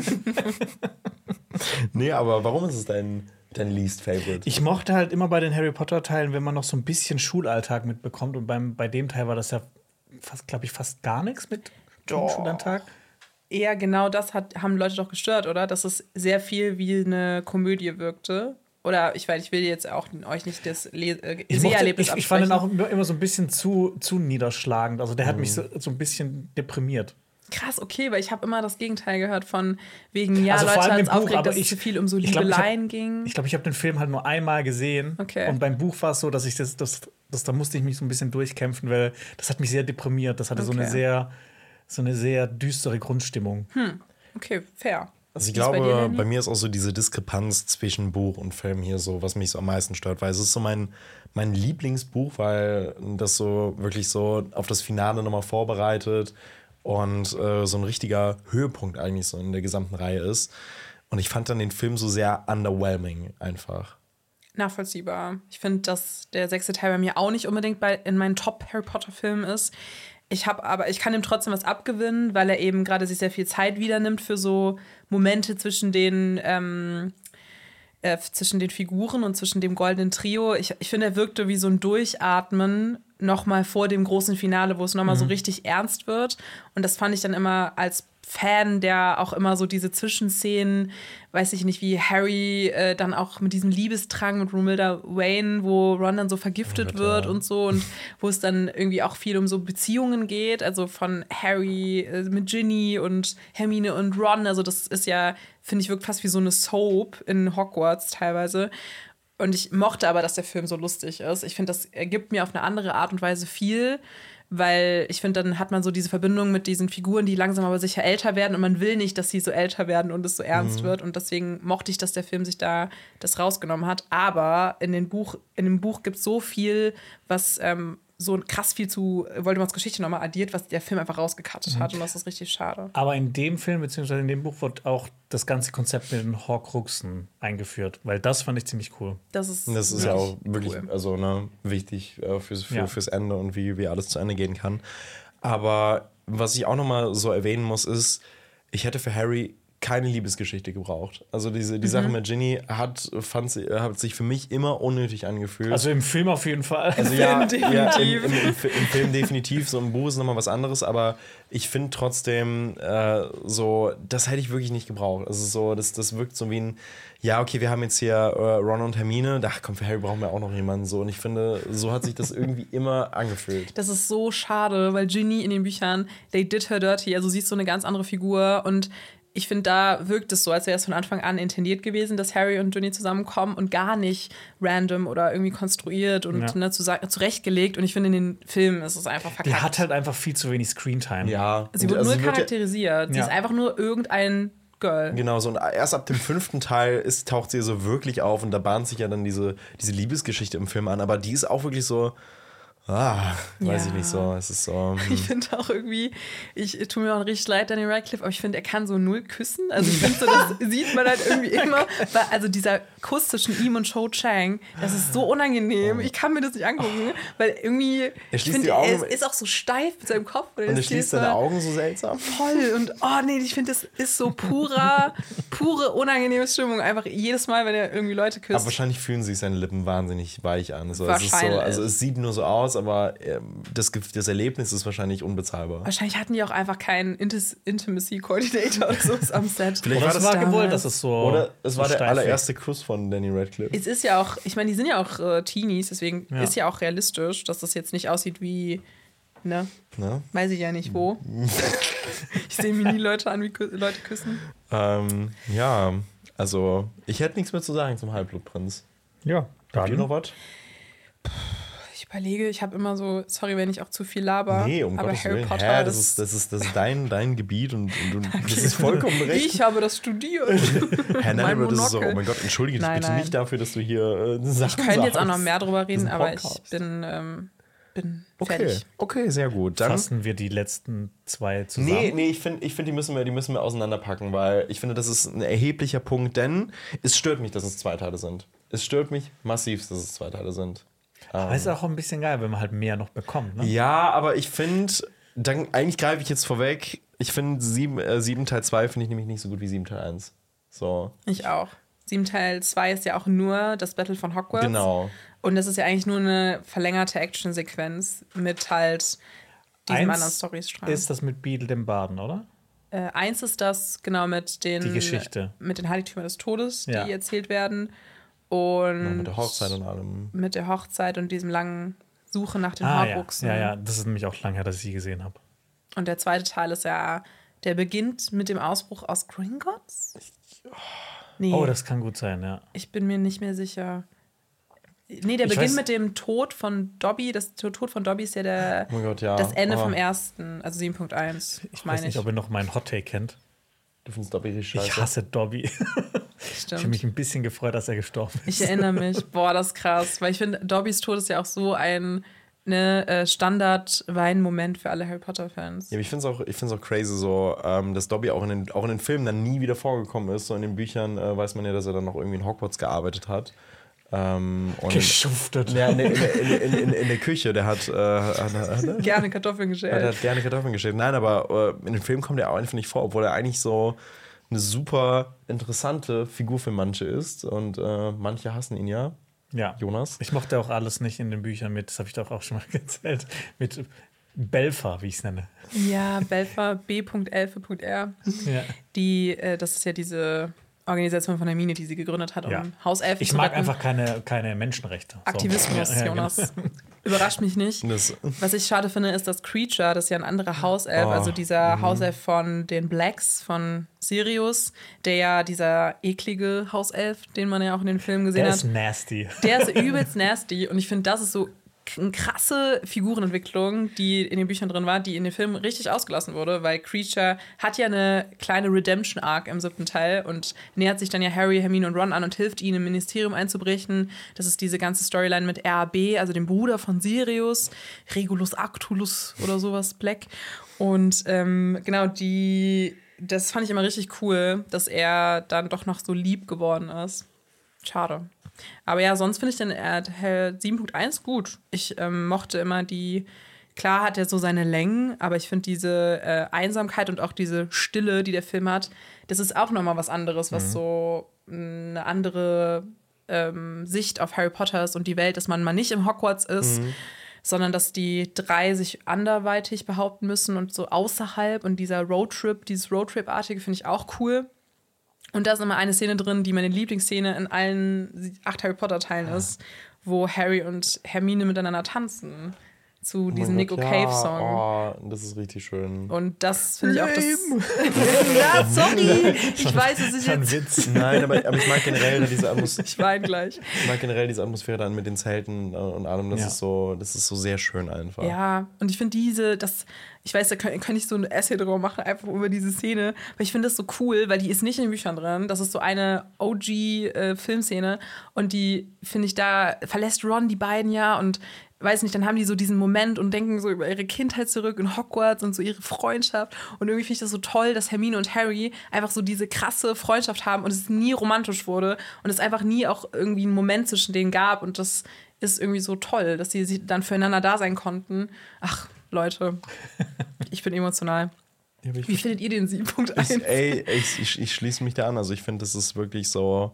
C: Nee, aber warum ist es dein least favorite?
B: Ich mochte halt immer bei den Harry Potter-Teilen, wenn man noch so ein bisschen Schulalltag mitbekommt. Und bei dem Teil war das ja fast gar nichts mit Schulalltag.
A: Eher genau das haben Leute doch gestört, oder? Dass es sehr viel wie eine Komödie wirkte. Oder ich will jetzt auch euch nicht das Seherlebnis absprechen.
B: Ich fand ihn auch immer so ein bisschen zu niederschlagend. Also der hat mich so ein bisschen deprimiert.
A: Krass, okay, weil ich habe immer das Gegenteil gehört von wegen,
B: Also
A: Leute haben es
B: Buch,
A: aufgeregt, dass es zu viel um so Liebeleien ging.
B: Ich glaube, ich habe den Film halt nur einmal gesehen.
A: Okay.
B: Und beim Buch war es so, dass ich da musste ich mich so ein bisschen durchkämpfen, weil das hat mich sehr deprimiert. Das hatte so eine sehr düstere Grundstimmung.
A: Okay, fair.
C: Also ich glaube, bei mir ist auch so diese Diskrepanz zwischen Buch und Film hier so, was mich so am meisten stört, weil es ist so mein Lieblingsbuch, weil das so wirklich so auf das Finale nochmal vorbereitet und so ein richtiger Höhepunkt eigentlich so in der gesamten Reihe ist. Und ich fand dann den Film so sehr underwhelming einfach.
A: Nachvollziehbar. Ich finde, dass der 6. Teil bei mir auch nicht unbedingt in meinen Top-Harry-Potter-Filmen ist. Ich kann ihm trotzdem was abgewinnen, weil er eben gerade sich sehr viel Zeit wieder nimmt für so Momente zwischen den Figuren und zwischen dem goldenen Trio. Ich finde, er wirkte wie so ein Durchatmen nochmal vor dem großen Finale, wo es nochmal so richtig ernst wird. Und das fand ich dann immer als Fan, der auch immer so diese Zwischenszenen, weiß ich nicht, wie Harry dann auch mit diesem Liebesdrang mit Romilda Wayne, wo Ron dann so vergiftet wird und so und wo es dann irgendwie auch viel um so Beziehungen geht, also von Harry mit Ginny und Hermine und Ron, also das ist ja, finde ich, wirkt fast wie so eine Soap in Hogwarts teilweise. Und ich mochte aber, dass der Film so lustig ist. Ich finde, das ergibt mir auf eine andere Art und Weise viel, weil ich finde, dann hat man so diese Verbindung mit diesen Figuren, die langsam aber sicher älter werden und man will nicht, dass sie so älter werden und es so ernst wird und deswegen mochte ich, dass der Film sich da das rausgenommen hat, aber in dem Buch gibt es so viel, was so krass viel zu Voldemorts Geschichte nochmal addiert, was der Film einfach rausgekattet hat und das ist richtig schade.
B: Aber in dem Film, beziehungsweise in dem Buch, wird auch das ganze Konzept mit den Horcruxen eingeführt, weil das fand ich ziemlich cool.
A: Das ist
C: ja auch wirklich
A: cool.
C: Also, wichtig fürs Ende und wie alles zu Ende gehen kann. Aber was ich auch nochmal so erwähnen muss, ist, ich hätte für Harry keine Liebesgeschichte gebraucht. Also die Sache mit Ginny hat sich für mich immer unnötig angefühlt.
B: Also im Film auf jeden Fall.
C: Also im Film definitiv. So im Buch ist nochmal was anderes, aber ich finde trotzdem das hätte ich wirklich nicht gebraucht. Also so, das wirkt so wie ein, ja, okay, wir haben jetzt hier Ron und Hermine, ach komm, für Harry brauchen wir auch noch jemanden so. Und ich finde, so hat sich das irgendwie immer angefühlt.
A: Das ist so schade, weil Ginny in den Büchern, they did her dirty, also sie ist so eine ganz andere Figur und ich finde, da wirkt es so, als wäre es von Anfang an intendiert gewesen, dass Harry und Ginny zusammenkommen und gar nicht random oder irgendwie konstruiert und zurechtgelegt. Und ich finde, in den Filmen ist es einfach verkackt.
B: Die hat halt einfach viel zu wenig Screentime.
A: Sie wird nur charakterisiert. Sie ist einfach nur irgendein Girl.
C: Genau, so und erst ab dem 5. Teil taucht sie so wirklich auf und da bahnt sich ja dann diese Liebesgeschichte im Film an, aber die ist auch wirklich so, weiß ich nicht so, es ist so.
A: Ich finde auch irgendwie, ich tue mir auch richtig leid, Daniel Radcliffe, aber ich finde, er kann so null küssen. Also ich finde so, das sieht man halt irgendwie immer, weil, also dieser Kuss zwischen ihm und Cho Chang, das ist so unangenehm. Ich kann mir das nicht angucken, weil irgendwie, ich finde, er ist auch so steif mit seinem Kopf.
C: Und er schließt seine Augen so seltsam.
A: Voll und ich finde, das ist so pure unangenehme Stimmung, einfach jedes Mal, wenn er irgendwie Leute küsst.
C: Aber wahrscheinlich fühlen sich seine Lippen wahnsinnig weich an. So,
A: Wahrscheinlich.
C: Es sieht nur so aus, aber das Erlebnis ist wahrscheinlich unbezahlbar.
A: Wahrscheinlich hatten die auch einfach keinen Intimacy Coordinator oder so am Set.
B: Vielleicht war das gewollt, dass es so.
C: Oder es war
B: so
C: der allererste Kuss von Danny Radcliffe.
A: Es ist ja auch, ich meine, die sind ja auch Teenies, deswegen ist ja auch realistisch, dass das jetzt nicht aussieht wie, ne? Weiß ich ja nicht wo. Ich sehe mir nie Leute an, wie Leute küssen.
C: Ja, also ich hätte nichts mehr zu sagen zum Halbblutprinz.
B: Ja,
C: Habt ihr noch was?
A: Ich überlege, ich habe immer so, sorry, wenn ich auch zu viel laber,
C: Nee, um
A: aber
C: Gottes
A: Harry
C: Willen.
A: Potter,
C: Das ist dein Gebiet und das ist vollkommen recht.
A: Ich habe das studiert.
C: Herr Nein, das ist so, oh mein Gott, entschuldige dich bitte
A: Nein.
C: nicht dafür, dass du hier Sachen
A: Ich könnte jetzt auch noch mehr drüber reden, aber ich
C: Podcast.
A: bin fertig.
C: Okay, sehr gut. Dann
B: fassen wir die letzten 2 zusammen.
C: Nee, ich finde, die müssen wir auseinanderpacken, weil ich finde, das ist ein erheblicher Punkt, denn es stört mich, dass es 2 Teile sind. Es stört mich massiv, dass es 2 Teile sind.
B: Aber es ist auch ein bisschen geil, wenn man halt mehr noch bekommt. Ne?
C: Ja, aber ich finde, eigentlich greife ich jetzt vorweg, ich finde 7 Teil 2 finde ich nämlich nicht so gut wie 7 Teil 1. So.
A: Ich auch. 7 Teil 2 ist ja auch nur das Battle von Hogwarts.
C: Genau.
A: Und das ist ja eigentlich nur eine verlängerte Actionsequenz mit halt diesem anderen Storystrang.
B: Ist das mit Beedle dem Baden, oder?
A: 1 ist das, genau, mit den
B: Die Geschichte.
A: Mit den Heiligtümern des Todes,
B: Ja.
A: die erzählt werden. Und
C: Mit der Hochzeit und allem.
A: Mit der Hochzeit und diesem langen Suche nach den Haarwuchsen.
B: Ja, das ist nämlich auch lang her, dass ich sie gesehen habe.
A: Und der zweite Teil ist ja, der beginnt mit dem Ausbruch aus Gringotts. Nee,
B: Oh, das kann gut sein, ja.
A: ich bin mir nicht mehr sicher. Nee, der beginnt mit dem Tod von Dobby. Das Tod von Dobby ist ja
C: Oh mein Gott, ja.
A: das Ende vom ersten, also 7.1.
B: Ich weiß nicht, ob ihr noch meinen Hot-Take kennt.
C: Du findest Dobby richtig scheiße.
B: Ich hasse Dobby. Ich habe mich ein bisschen gefreut, dass er gestorben ist.
A: Ich erinnere mich. Boah, das ist krass. Weil ich finde, Dobbys Tod ist ja auch so ein Standard-Wein-Moment für alle Harry Potter-Fans.
C: Ja, aber ich finde es auch crazy so, dass Dobby auch in den Filmen dann nie wieder vorgekommen ist. So in den Büchern weiß man ja, dass er dann noch irgendwie in Hogwarts gearbeitet hat. Und
B: Geschuftet.
C: ja, in der Küche, der hat
A: Gerne Kartoffeln geschält.
C: der hat gerne Kartoffeln geschält. Nein, aber in den Filmen kommt er auch einfach nicht vor, obwohl er eigentlich so eine super interessante Figur für manche ist. Und manche hassen ihn ja.
B: Ja.
C: Jonas?
B: Ich mochte auch alles nicht in den Büchern mit, das habe ich doch auch schon mal erzählt, mit Belfer, wie ich es nenne.
A: Ja, Belfer B.Elfe.R.
B: Ja.
A: Das ist ja diese Organisation von Hermine, die sie gegründet hat, um
B: Ja.
A: Hauselfen
B: Ich
A: zu
B: mag
A: retten.
B: einfach keine Menschenrechte. So.
A: Aktivismus,
B: Ja,
A: Jonas.
B: Genau.
A: Überrascht mich nicht. Was ich schade finde, ist, dass Creature, das ist ja ein anderer Hauself, also dieser Hauself von den Blacks, von Sirius, der ja dieser eklige Hauself, den man ja auch in den Filmen gesehen
B: Der
A: hat.
B: ist nasty.
A: Der ist übelst nasty und ich finde, das ist so eine krasse Figurenentwicklung, die in den Büchern drin war, die in den Filmen richtig ausgelassen wurde, weil Creature hat ja eine kleine Redemption-Arc im 7. Teil und nähert sich dann ja Harry, Hermine und Ron an und hilft ihnen, im Ministerium einzubrechen. Das ist diese ganze Storyline mit RAB, also dem Bruder von Sirius, Regulus Arctulus oder sowas, Black. Und genau, das fand ich immer richtig cool, dass er dann doch noch so lieb geworden ist. Schade. Aber ja, sonst finde ich den 7.1 gut. Ich mochte immer klar hat er so seine Längen, aber ich finde diese Einsamkeit und auch diese Stille, die der Film hat, das ist auch nochmal was anderes, was so eine andere Sicht auf Harry Potter ist und die Welt, dass man mal nicht im Hogwarts ist, sondern dass die 3 sich anderweitig behaupten müssen und so außerhalb und dieses Roadtrip-artige finde ich auch cool. Und da ist immer eine Szene drin, die meine Lieblingsszene in allen 8 Harry Potter-Teilen ist, wo Harry und Hermine miteinander tanzen. zu diesem Nico Cave-Song.
C: Oh, das ist richtig schön.
A: Und das finde ich auch das. Ja, sorry. Ich weiß, es ist jetzt.
B: Witz.
C: Nein, aber ich mag generell diese Atmosphäre.
A: Ich weine gleich.
C: Ich mag generell diese Atmosphäre dann mit den Zelten und allem. Das ist so sehr schön einfach.
A: Ja, und ich finde ich weiß, da kann ich so ein Essay drüber machen, einfach über diese Szene. Weil ich finde das so cool, weil die ist nicht in den Büchern drin. Das ist so eine OG-Filmszene. Und die, finde ich, da verlässt Ron die beiden ja und weiß nicht, dann haben die so diesen Moment und denken so über ihre Kindheit zurück in Hogwarts und so ihre Freundschaft. Und irgendwie finde ich das so toll, dass Hermine und Harry einfach so diese krasse Freundschaft haben und es nie romantisch wurde und es einfach nie auch irgendwie einen Moment zwischen denen gab. Und das ist irgendwie so toll, dass sie dann füreinander da sein konnten. Ach, Leute, ich bin emotional.
C: Ja,
A: Wie findet ihr den 7.1?
C: Ich schließe mich da an. Also ich finde, das ist wirklich so.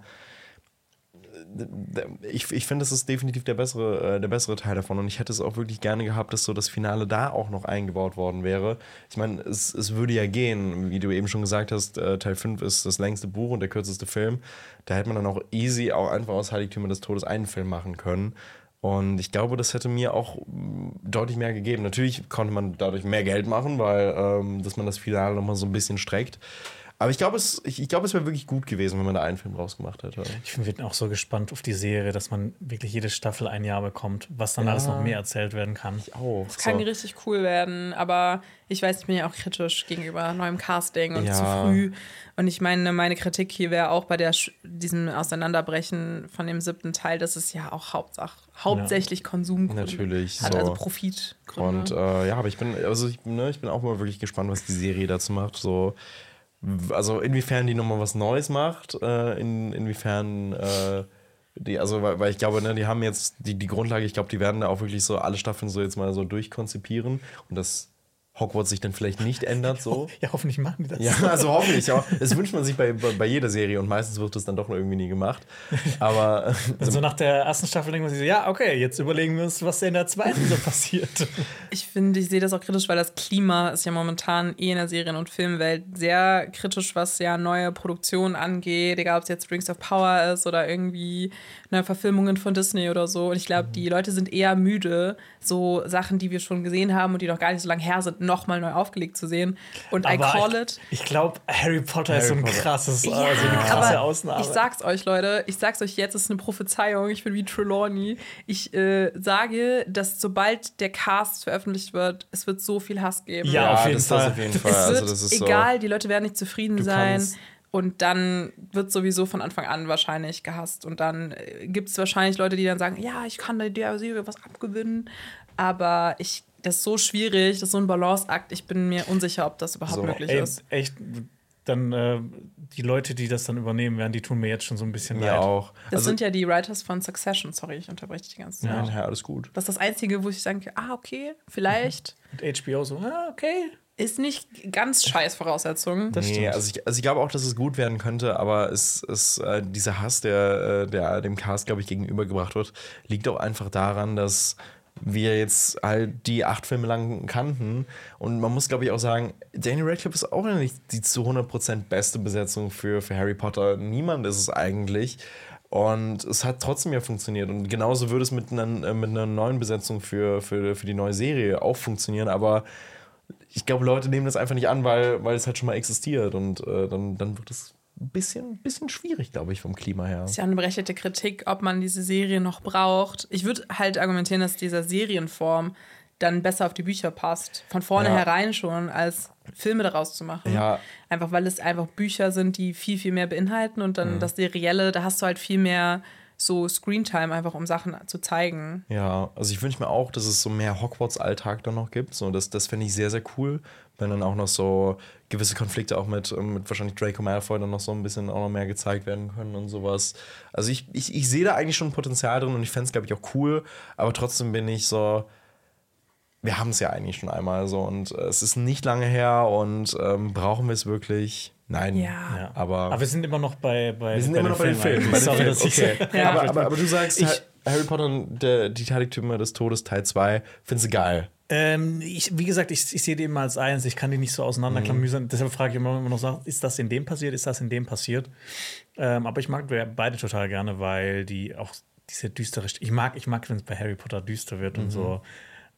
C: Ich finde, das ist definitiv der bessere Teil davon. Und ich hätte es auch wirklich gerne gehabt, dass so das Finale da auch noch eingebaut worden wäre. Ich meine, es würde ja gehen, wie du eben schon gesagt hast, Teil 5 ist das längste Buch und der kürzeste Film. Da hätte man dann auch easy auch einfach aus Heiligtümer des Todes einen Film machen können. Und ich glaube, das hätte mir auch deutlich mehr gegeben. Natürlich konnte man dadurch mehr Geld machen, weil dass man das Finale nochmal so ein bisschen streckt. Aber ich glaube, es wäre wirklich gut gewesen, wenn man da einen Film rausgemacht hätte.
B: Ich bin auch so gespannt auf die Serie, dass man wirklich jede Staffel ein Jahr bekommt, was dann alles noch mehr erzählt werden kann.
C: Ich auch.
A: Das kann richtig cool werden, aber ich weiß, ich bin ja auch kritisch gegenüber neuem Casting und zu früh. Und ich meine Kritik hier wäre auch bei diesem Auseinanderbrechen von dem 7. Teil, dass es ja auch hauptsächlich Konsumgründe
C: natürlich
A: hat,
C: so.
A: also Profitgründe.
C: Und aber ich bin auch mal wirklich gespannt, was die Serie dazu macht. So. Also inwiefern die nochmal was Neues macht, inwiefern weil ich glaube, die haben jetzt die Grundlage, ich glaube, die werden da auch wirklich so alle Staffeln so jetzt mal so durchkonzipieren und das Hogwarts sich dann vielleicht nicht ändert so.
B: Ja, hoffentlich machen die das.
C: Ja, also hoffentlich. Ja. Das wünscht man sich bei jeder Serie und meistens wird das dann doch irgendwie nie gemacht. Aber
B: also nach der ersten Staffel denkt man sich so, ja, okay, jetzt überlegen wir uns, was in der zweiten so passiert.
A: Ich sehe das auch kritisch, weil das Klima ist ja momentan in der Serien- und Filmwelt sehr kritisch, was ja neue Produktionen angeht. Egal, ob es jetzt Rings of Power ist oder irgendwie neue Verfilmungen von Disney oder so. Und ich glaube, die Leute sind eher müde, so Sachen, die wir schon gesehen haben und die noch gar nicht so lange her sind, nochmal neu aufgelegt zu sehen. Und
B: Ich glaube, Harry Potter ist so ein krasses, also eine krasse Ausnahme.
A: Ich sag's euch, Leute, jetzt, es ist eine Prophezeiung, ich bin wie Trelawney. Ich sage, dass sobald der Cast veröffentlicht wird, es wird so viel Hass geben.
B: Ja, auf jeden Fall.
A: Es wird egal, die Leute werden nicht zufrieden sein. Und dann wird sowieso von Anfang an wahrscheinlich gehasst. Und dann gibt es wahrscheinlich Leute, die dann sagen, ja, ich kann der Serie was abgewinnen. Aber das ist so schwierig, das ist so ein Balanceakt. Ich bin mir unsicher, ob das überhaupt möglich ist.
B: Echt, dann die Leute, die das dann übernehmen werden, die tun mir jetzt schon so ein bisschen leid.
C: auch.
A: Das sind ja die Writers von Succession. Sorry, ich unterbreche dich die ganze Zeit.
C: Ja, alles gut.
A: Das ist das Einzige, wo ich denke, okay, vielleicht.
B: Und HBO so, okay.
A: Ist nicht ganz scheiß Voraussetzung.
C: Das stimmt. Also ich glaube auch, dass es gut werden könnte, aber dieser Hass, der dem Cast, glaube ich, gegenübergebracht wird, liegt auch einfach daran, dass wir jetzt halt die 8 Filme lang kannten. Und man muss, glaube ich, auch sagen, Daniel Radcliffe ist auch nicht die zu 100% beste Besetzung für Harry Potter. Niemand ist es eigentlich. Und es hat trotzdem ja funktioniert. Und genauso würde es mit einer neuen Besetzung für die neue Serie auch funktionieren. Aber ich glaube, Leute nehmen das einfach nicht an, weil es halt schon mal existiert. Und dann wird es ein bisschen schwierig, glaube ich, vom Klima her.
A: Das ist ja eine berechtigte Kritik, ob man diese Serie noch braucht. Ich würde halt argumentieren, dass diese Serienform dann besser auf die Bücher passt. Von vornherein schon, als Filme daraus zu machen.
C: Ja.
A: Einfach, weil es einfach Bücher sind, die viel, viel mehr beinhalten. Und dann das Serielle, da hast du halt viel mehr so Screentime, einfach um Sachen zu zeigen.
C: Ja, also ich wünsche mir auch, dass es so mehr Hogwarts-Alltag dann noch gibt. So, das fände ich sehr, sehr cool, wenn dann auch noch so gewisse Konflikte auch mit wahrscheinlich Draco Malfoy dann noch so ein bisschen auch noch mehr gezeigt werden können und sowas. Also ich sehe da eigentlich schon Potenzial drin und ich fände es, glaube ich, auch cool. Aber trotzdem bin ich so, wir haben es ja eigentlich schon einmal so und es ist nicht lange her und brauchen wir es wirklich? Nein.
A: Ja.
B: Aber wir sind immer noch bei
C: den Filmen.
B: Okay.
C: Aber du sagst, Harry Potter und die Heiligtümer des Todes Teil 2, findest du geil?
B: Wie gesagt, ich sehe die immer als eins. Ich kann die nicht so auseinanderklamüsern. Deshalb frage ich immer noch, ist das in dem passiert? Ist das in dem passiert? Aber ich mag beide total gerne, weil die auch diese düstere... Ich mag, wenn es bei Harry Potter düster wird und so.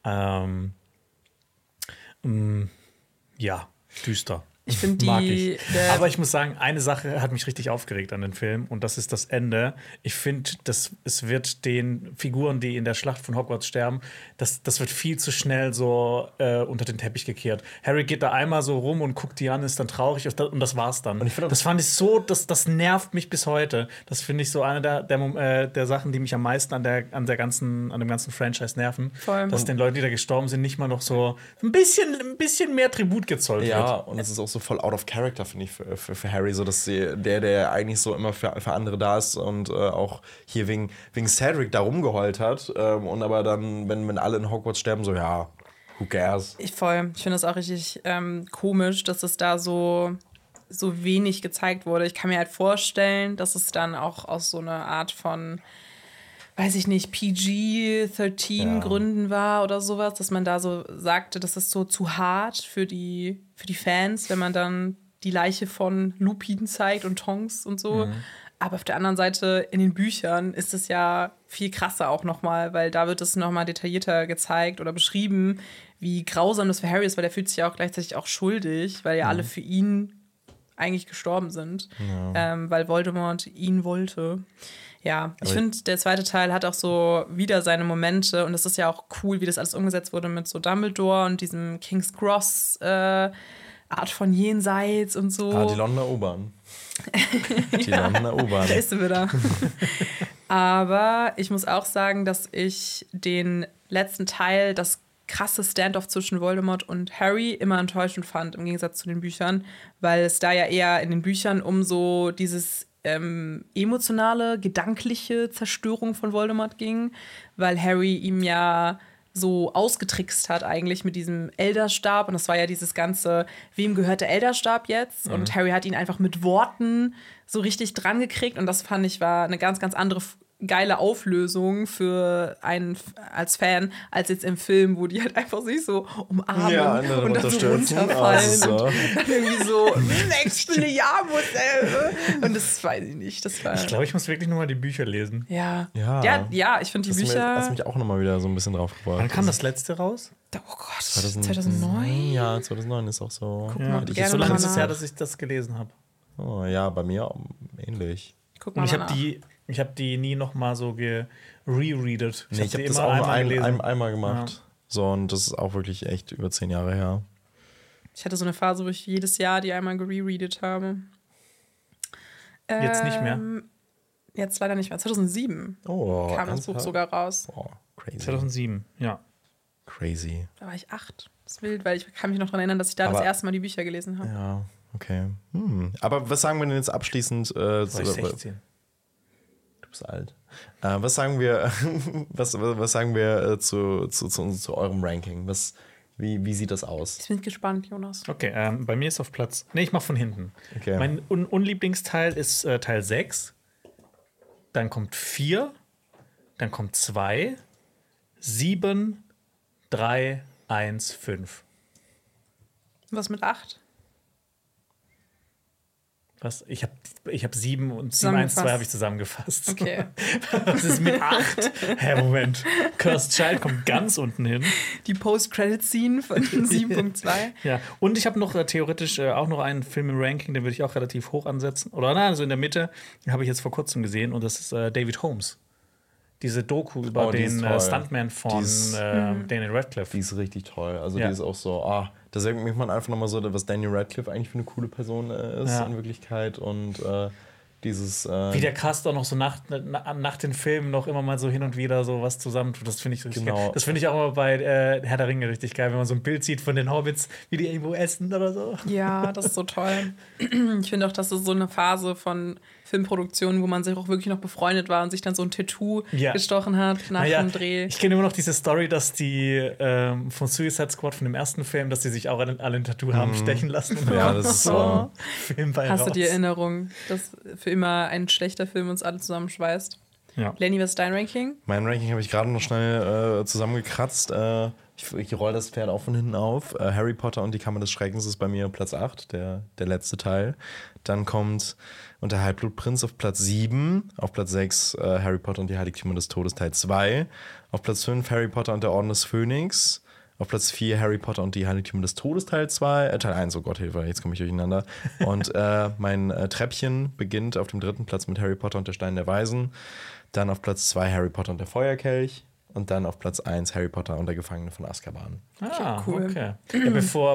B: Ja, düster.
A: Ich finde
B: Mag ich. Aber ich muss sagen, eine Sache hat mich richtig aufgeregt an den Film und das ist das Ende. Ich finde, es wird den Figuren, die in der Schlacht von Hogwarts sterben, das wird viel zu schnell so unter den Teppich gekehrt. Harry geht da einmal so rum und guckt die an, ist dann traurig und das war's dann. Und das fand ich so, das nervt mich bis heute. Das finde ich so eine der Sachen, die mich am meisten an dem ganzen Franchise nerven. Dass den Leuten, die da gestorben sind, nicht mal noch so ein bisschen mehr Tribut gezollt wird.
C: Ja, und es ist auch so voll out of character, finde ich, für Harry, so dass der eigentlich so immer für andere da ist und auch hier wegen Cedric da rumgeheult hat und aber dann, wenn alle in Hogwarts sterben, so, ja, who cares?
A: Ich finde das auch richtig komisch, dass es da so wenig gezeigt wurde. Ich kann mir halt vorstellen, dass es dann auch aus so einer Art von, weiß ich nicht, PG-13 Gründen war oder sowas, dass man da so sagte, das ist so zu hart für die Fans, wenn man dann die Leiche von Lupin zeigt und Tonks und so. Aber auf der anderen Seite, in den Büchern ist es ja viel krasser auch nochmal, weil da wird es nochmal detaillierter gezeigt oder beschrieben, wie grausam das für Harry ist, weil der fühlt sich ja auch gleichzeitig auch schuldig, weil ja alle für ihn eigentlich gestorben sind, weil Voldemort ihn wollte. Ja, ich finde, der zweite Teil hat auch so wieder seine Momente und es ist ja auch cool, wie das alles umgesetzt wurde mit so Dumbledore und diesem King's Cross Art von Jenseits und so.
C: Ah, die Londoner U-Bahn. Londoner U-Bahn.
A: Da ist sie wieder. Aber ich muss auch sagen, dass ich den letzten Teil, das krasse Standoff zwischen Voldemort und Harry, immer enttäuschend fand, im Gegensatz zu den Büchern, weil es da ja eher in den Büchern um so dieses emotionale, gedankliche Zerstörung von Voldemort ging, weil Harry ihm ja so ausgetrickst hat eigentlich mit diesem Elderstab und das war ja dieses ganze, wem gehört der Elderstab jetzt? Und Harry hat ihn einfach mit Worten so richtig dran gekriegt und das fand ich war eine ganz, ganz andere geile Auflösung für einen als Fan, als jetzt im Film, wo die halt einfach sich so umarmen und dann so runterfallen und dann irgendwie so und das weiß ich nicht. Das war
B: ich glaube, ich muss wirklich nochmal die Bücher lesen.
A: Ja, ich finde die Bücher.
C: Hast mich auch nochmal wieder so ein bisschen drauf gebracht.
B: Wann kam das letzte raus?
A: Oh Gott, 2009?
C: Ja, 2009 ist auch so.
A: Guck mal,
B: das ist so lange ist es her, dass ich das gelesen habe.
C: Oh, ja, bei mir ähnlich.
A: Guck mal,
B: ich habe die nie noch mal so gerereadet.
C: Ich habe das auch nur einmal gemacht. Ja. So, und das ist auch wirklich echt über 10 Jahre her.
A: Ich hatte so eine Phase, wo ich jedes Jahr die einmal gerereadet habe.
B: Jetzt nicht mehr?
A: Jetzt leider nicht mehr. 2007 kam das Buch sogar raus.
C: Boah, crazy.
B: 2007, ja.
C: Crazy.
A: Da war ich 8. Das ist wild, weil ich kann mich noch daran erinnern, dass ich da das erste Mal die Bücher gelesen habe.
C: Ja, okay. Aber was sagen wir denn jetzt abschließend?
B: War ich 16.
C: Du bist alt. Was sagen wir, was sagen wir zu eurem Ranking? Wie sieht das aus?
A: Ich bin gespannt, Jonas.
B: Okay, bei mir ist auf Platz. Nee, ich mach von hinten.
C: Okay.
B: Mein Unlieblingsteil ist Teil 6. Dann kommt 4. Dann kommt 2. 7, 3, 1, 5.
A: Was mit 8?
B: Was? Ich hab 7 und 7, 1, 2 habe ich zusammengefasst.
A: Okay.
B: Was ist mit 8? Hä, Moment. Cursed Child kommt ganz unten hin.
A: Die Post-Credit-Scene von 7.2.
B: Ja, und ich habe noch theoretisch auch noch einen Film im Ranking, den würde ich auch relativ hoch ansetzen. Oder nein, also in der Mitte, den habe ich jetzt vor kurzem gesehen und das ist David Holmes. Diese Doku über den Stuntman von Daniel Radcliffe.
C: Die ist richtig toll. Also die ist auch so, da sagt man einfach nochmal so, was Daniel Radcliffe eigentlich für eine coole Person ist in Wirklichkeit. Und dieses
B: wie der Cast auch noch so nach den Filmen noch immer mal so hin und wieder so was zusammentut. Das finde ich richtig geil. Das finde ich auch immer bei Herr der Ringe richtig geil, wenn man so ein Bild sieht von den Hobbits, wie die irgendwo essen oder so.
A: Ja, das ist so toll. Ich finde auch, das ist so eine Phase von Filmproduktionen, wo man sich auch wirklich noch befreundet war und sich dann so ein Tattoo gestochen hat nach dem Dreh.
B: Ich kenne immer noch diese Story, dass die von Suicide Squad von dem ersten Film, dass die sich auch alle ein Tattoo haben stechen lassen.
C: Ja, das ist so.
B: Film bei
A: Hast du die Erinnerung, dass für immer ein schlechter Film uns alle zusammenschweißt?
B: Ja.
A: Lenny, was ist dein Ranking?
C: Mein Ranking habe ich gerade noch schnell zusammengekratzt. Ich roll das Pferd auch von hinten auf. Harry Potter und die Kammer des Schreckens ist bei mir Platz 8, der letzte Teil. Dann kommt Und der Halbblutprinz auf Platz 7. Auf Platz 6 Harry Potter und die Heiligtümer des Todes Teil 2. Auf Platz 5 Harry Potter und der Orden des Phönix. Auf Platz 4 Harry Potter und die Heiligtümer des Todes Teil 2. Teil 1, oh Gott, Hilfe, jetzt komme ich durcheinander. Und mein Treppchen beginnt auf dem 3. Platz mit Harry Potter und der Stein der Weisen. Dann auf Platz 2 Harry Potter und der Feuerkelch. Und dann auf Platz 1 Harry Potter und der Gefangene von Azkaban.
B: Ah, cool. Okay. Ja,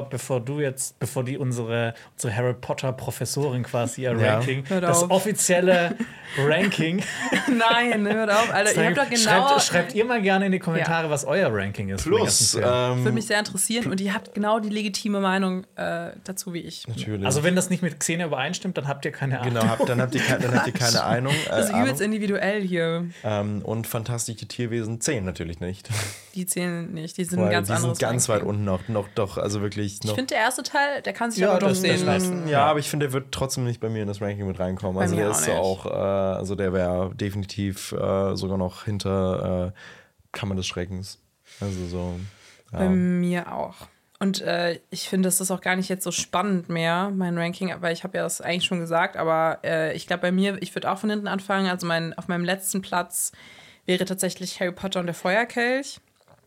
B: bevor die unsere Harry Potter Professorin quasi ihr Ranking, das offizielle Ranking.
A: Nein, hört auf, Alter. Ihr habt doch genau.
B: Schreibt ihr mal gerne in die Kommentare, was euer Ranking ist.
C: Plus,
A: würde mich sehr interessieren und ihr habt genau die legitime Meinung dazu wie ich.
B: Natürlich. Also wenn das nicht mit Xenia übereinstimmt, dann habt ihr keine Ahnung.
C: Genau, dann habt ihr keine Ahnung.
A: Das ist übelst individuell hier.
C: Und fantastische Tierwesen 10 natürlich nicht.
A: Die zählen nicht, die sind ein ganz anderes.
C: Die sind ganz weit unten noch, doch, also wirklich.
A: Ich finde, der erste Teil, der kann sich aber doch sehen.
C: Ja, aber ich finde, der wird trotzdem nicht bei mir in das Ranking mit reinkommen. Also der ist so auch, also der wäre definitiv sogar noch hinter Kammer des Schreckens. Also so. Ja.
A: Bei mir auch. Und ich finde, das ist auch gar nicht jetzt so spannend mehr, mein Ranking, aber ich habe ja das eigentlich schon gesagt, aber ich glaube bei mir, ich würde auch von hinten anfangen, also auf meinem letzten Platz wäre tatsächlich Harry Potter und der Feuerkelch.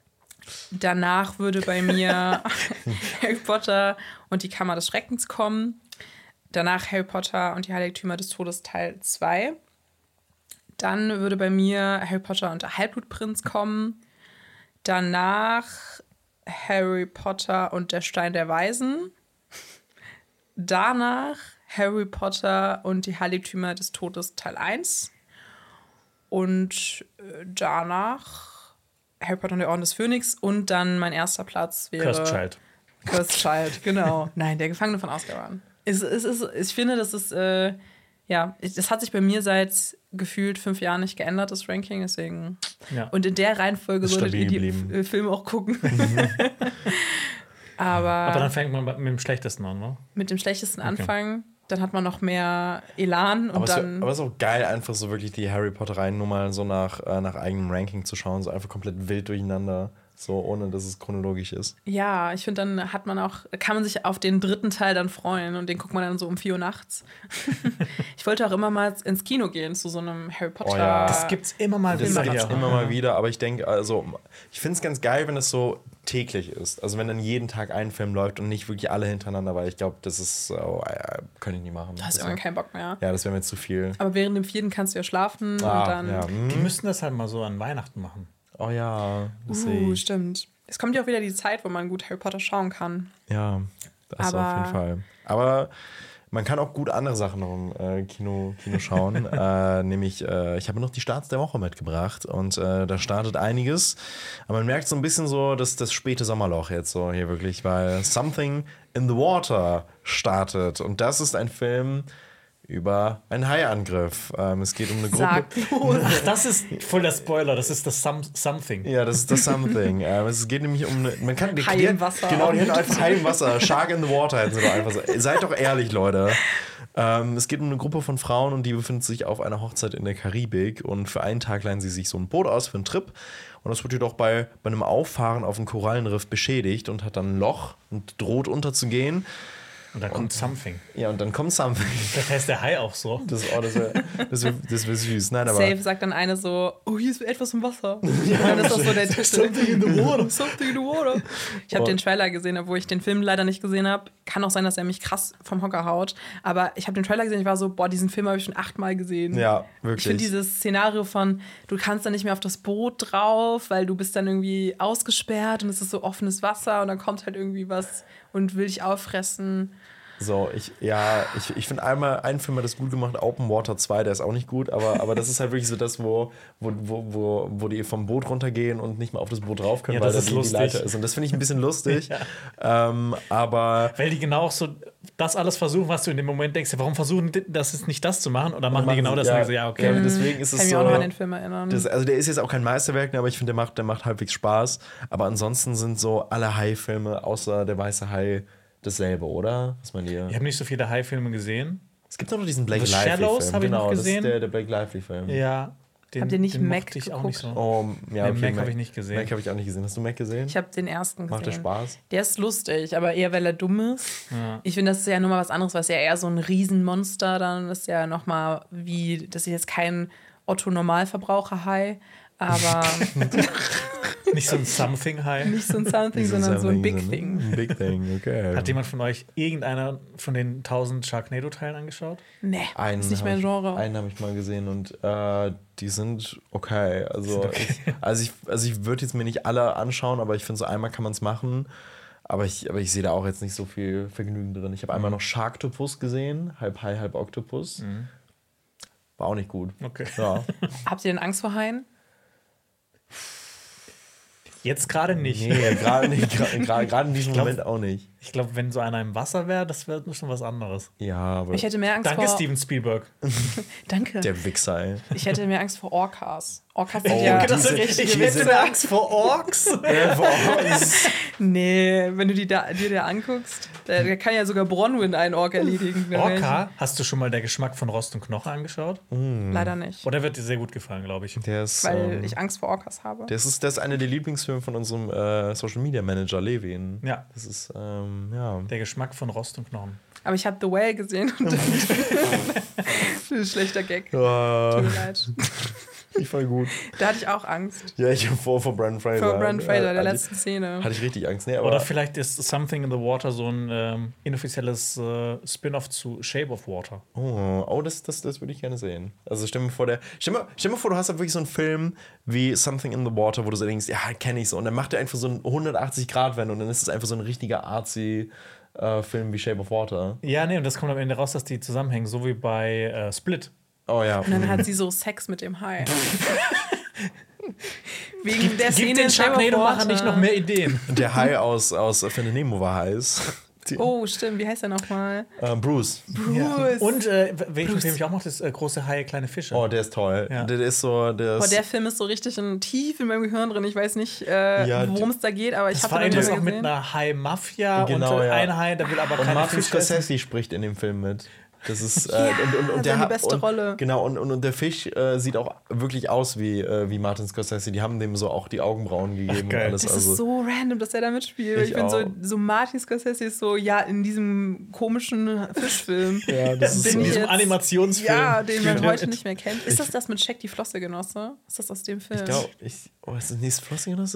A: Danach würde bei mir Harry Potter und die Kammer des Schreckens kommen. Danach Harry Potter und die Heiligtümer des Todes Teil 2. Dann würde bei mir Harry Potter und der Halbblutprinz kommen. Danach Harry Potter und der Stein der Weisen. Danach Harry Potter und die Heiligtümer des Todes Teil 1. Und danach Harry Potter und der Orden des Phönix. Und dann mein erster Platz wäre Cursed Child, genau. Nein, der Gefangene von Azkaban. Ich finde, das ist, das hat sich bei mir seit gefühlt 5 Jahren nicht geändert, das Ranking. Deswegen. Ja. Und in der Reihenfolge solltet ihr die Filme auch gucken. Aber
B: dann fängt man mit dem Schlechtesten an, ne?
A: Mit dem Schlechtesten anfangen. Dann hat man noch mehr Elan. Und
C: aber es ist auch geil, einfach so wirklich die Harry Potter-Reihen nur mal so nach eigenem Ranking zu schauen. So einfach komplett wild durcheinander. So, ohne dass es chronologisch ist.
A: Ja, ich finde, dann kann man sich auf den 3. Teil dann freuen und den guckt man dann so um 4 Uhr nachts. Ich wollte auch immer mal ins Kino gehen zu so einem Harry Potter.
C: Oh ja.
B: Das gibt's immer mal
C: wieder. Aber ich denke, also, ich finde es ganz geil, wenn es so täglich ist. Also, wenn dann jeden Tag ein Film läuft und nicht wirklich alle hintereinander, weil ich glaube, das ist, kann ich nie machen.
A: Da hast du irgendwann keinen Bock mehr.
C: Ja, das wäre mir zu viel.
A: Aber während dem 4. kannst du ja schlafen und dann.
C: Ja.
B: Die müssten das halt mal so an Weihnachten machen.
C: Oh ja,
A: stimmt. Es kommt ja auch wieder die Zeit, wo man gut Harry Potter schauen kann.
C: Ja, das auf jeden Fall. Aber man kann auch gut andere Sachen noch im Kino schauen. Nämlich, ich habe noch die Starts der Woche mitgebracht und da startet einiges. Aber man merkt so ein bisschen so das späte Sommerloch jetzt so hier wirklich, weil Something in the Water startet. Und das ist ein Film über einen Haiangriff. Es geht um eine Gruppe.
B: Ach, das ist voll der Spoiler. Das ist das Something.
C: Ja, das ist das Something. Es geht nämlich um man kann
A: Hai im Wasser.
C: Genau, die hätten einfach Hai im Wasser. Shark in the Water hätten sie doch einfach so. Seid doch ehrlich, Leute. Es geht um eine Gruppe von Frauen und die befinden sich auf einer Hochzeit in der Karibik und für einen Tag leihen sie sich so ein Boot aus für einen Trip und das wird jedoch bei einem Auffahren auf dem Korallenriff beschädigt und hat dann ein Loch und droht unterzugehen.
B: Und dann kommt Something.
C: Ja, und dann kommt Something.
B: Das heißt der Hai auch so.
C: Das wär süß. Nein, aber
A: Safe sagt dann eine so, oh, hier ist etwas im Wasser. Ja, und dann ist das so der Titel. Something in the water. Something in the water. Ich habe den Trailer gesehen, obwohl ich den Film leider nicht gesehen habe. Kann auch sein, dass er mich krass vom Hocker haut. Aber ich habe den Trailer gesehen, ich war so, boah, diesen Film habe ich schon 8-mal gesehen.
C: Ja, wirklich.
A: Ich finde dieses Szenario von, du kannst dann nicht mehr auf das Boot drauf, weil du bist dann irgendwie ausgesperrt und es ist so offenes Wasser und dann kommt halt irgendwie was und will dich auffressen.
C: So, ich finde einen Film hat das gut gemacht, Open Water 2, der ist auch nicht gut, aber das ist halt wirklich so das, wo die vom Boot runtergehen und nicht mal auf das Boot drauf können, weil da die Leiter ist. Und das finde ich ein bisschen lustig. Aber
B: weil die genau auch so das alles versuchen, was du in dem Moment denkst, warum versuchen das ist nicht das zu machen? Oder machen die genau das? Und
C: ja, okay. Ja, deswegen ist es
A: kann
C: so.
A: Kann mich auch noch an den Film erinnern.
C: Also der ist jetzt auch kein Meisterwerk, aber ich finde, der macht halbwegs Spaß. Aber ansonsten sind so alle Hai-Filme außer Der weiße Hai dasselbe, oder? Was meint ihr?
B: Ich habe nicht so viele Hai-Filme gesehen.
C: Es gibt auch noch diesen Blake Lively-Film.
B: Shadows habe ich noch gesehen.
C: Das ist der Blake Lively-Film.
B: Ja.
A: Habt ihr nicht
B: den
A: Mac
B: mochte ich auch nicht
A: geguckt?
B: so.
C: Oh, ja,
B: Nee,
C: okay,
B: Mac habe ich nicht gesehen.
C: Mac habe ich auch nicht gesehen. Hast du Mac gesehen?
A: Ich habe den ersten gesehen.
C: Macht der Spaß?
A: Der ist lustig, aber eher, weil er dumm ist.
B: Ja.
A: Ich finde, das ist ja nochmal was anderes, was ja eher so ein Riesenmonster dann ist ja nochmal wie, das ist jetzt kein Otto-Normalverbraucher-Hai, aber
B: Nicht so ein Something High.
A: nicht so ein Something, sondern so ein Big Thing.
C: Ein Big Thing, okay.
B: Hat jemand von euch irgendeiner von den 1000 Sharknado-Teilen angeschaut?
A: Nee,
C: Einen
A: ist nicht mein Genre.
C: Einen habe ich mal gesehen und die sind okay. Also ich würde jetzt mir nicht alle anschauen, aber ich finde, so einmal kann man es machen. Aber ich sehe da auch jetzt nicht so viel Vergnügen drin. Ich habe einmal noch Sharktopus gesehen, halb Hai, halb Oktopus. War auch nicht gut.
B: Okay.
C: Ja.
A: Habt ihr denn Angst vor Haien?
B: Jetzt gerade nicht.
C: Nee, gerade nicht. Gerade in diesem Moment auch nicht.
B: Ich glaube, wenn so einer im Wasser wäre, das wäre schon was anderes.
C: Ja, aber
A: Ich hätte mehr Angst
B: Danke,
A: vor...
B: Steven Spielberg.
A: Danke.
C: der Wichser, ey.
A: Ich hätte mehr Angst vor Orcas. Orcas sind
C: Oh,
A: ja
C: diese-
A: richtig...
C: diese-
B: hätte Angst vor Orks.
A: Nee, wenn du dir da anguckst, der kann ja sogar Bronwyn einen Ork erledigen.
B: Orca, hast du schon mal der Geschmack von Rost und Knoche angeschaut?
A: Leider nicht,
B: Oder wird dir sehr gut gefallen, glaube ich.
C: Der ist,
A: weil ich Angst vor Orcas habe.
C: das ist einer der Lieblingsfilme von unserem Social Media Manager Levin.
B: Ja.
C: Das ist, ja.
B: Der Geschmack von Rost und Knochen.
A: Aber ich habe The Whale gesehen und das ist schlechter Gag. Tut
C: Oh,
A: mir leid.
C: ich voll gut.
A: Da hatte ich auch Angst.
C: Ja, ich habe vor Brandon Fraser.
A: Vor Brandon Fraser, der
C: hatte
A: letzten Szene.
C: Hatte ich richtig Angst. Nee, aber
B: Oder vielleicht ist Something in the Water so ein inoffizielles Spin-off zu Shape of Water.
C: das würde ich gerne sehen. Also stell mir vor, du hast halt wirklich so einen Film wie Something in the Water, wo du so denkst, ja, kenne ich so. Und dann macht er einfach so einen 180-Grad-Wende und dann ist es einfach so ein richtiger artsy Film wie Shape of Water.
B: Ja, nee, und das kommt am Ende raus, dass die zusammenhängen, so wie bei Split.
C: Oh ja.
A: Und dann hat sie so Sex mit dem Hai. Wegen der
B: Gib
A: Szene
B: den
A: in Shape of
B: Sharknado-Macher
A: Water.
B: nicht noch mehr Ideen.
C: Und der Hai aus Finding Nemo war heiß.
A: Oh, stimmt. Wie heißt der nochmal?
C: Bruce.
A: Bruce.
B: Und welchen Film ich auch noch, das große Haie, kleine Fische.
C: Oh, der ist toll.
B: Ja.
C: Der ist so.
A: Boah, der Film ist so richtig tief in meinem Gehirn drin. Ich weiß nicht,
C: Ja,
A: worum es da geht, aber ich
B: das
A: habe
B: war
A: den
B: irgendwas
A: mal
B: auch mit
A: gesehen.
B: einer Hai-Mafia
C: Genau,
B: und
C: ja.
B: ein Hai, der will aber
C: Und
B: keine
C: Martin
B: Fische essen.
C: Scorsese spricht in dem Film mit. Das ist
A: seine beste Rolle.
C: Genau, und der Fisch sieht auch wirklich aus wie Martin Scorsese. Die haben dem so auch die Augenbrauen gegeben und
B: geil.
C: alles.
A: Das
C: Also
A: ist so random, dass er da mitspielt.
C: Ich
A: Ich bin
C: auch.
A: so Martin Scorsese ist so, ja, in diesem komischen Fischfilm.
C: Ja, das ist
A: bin
C: so.
A: ich
B: Diesem
A: jetzt-
B: Animationsfilm.
A: Ja, den man
B: Spielt
A: heute
B: mit.
A: nicht mehr kennt. Ist das mit Shaq die Flossegenosse? Ist das aus dem Film?
C: Ich glaube, ist das nicht Flossing oder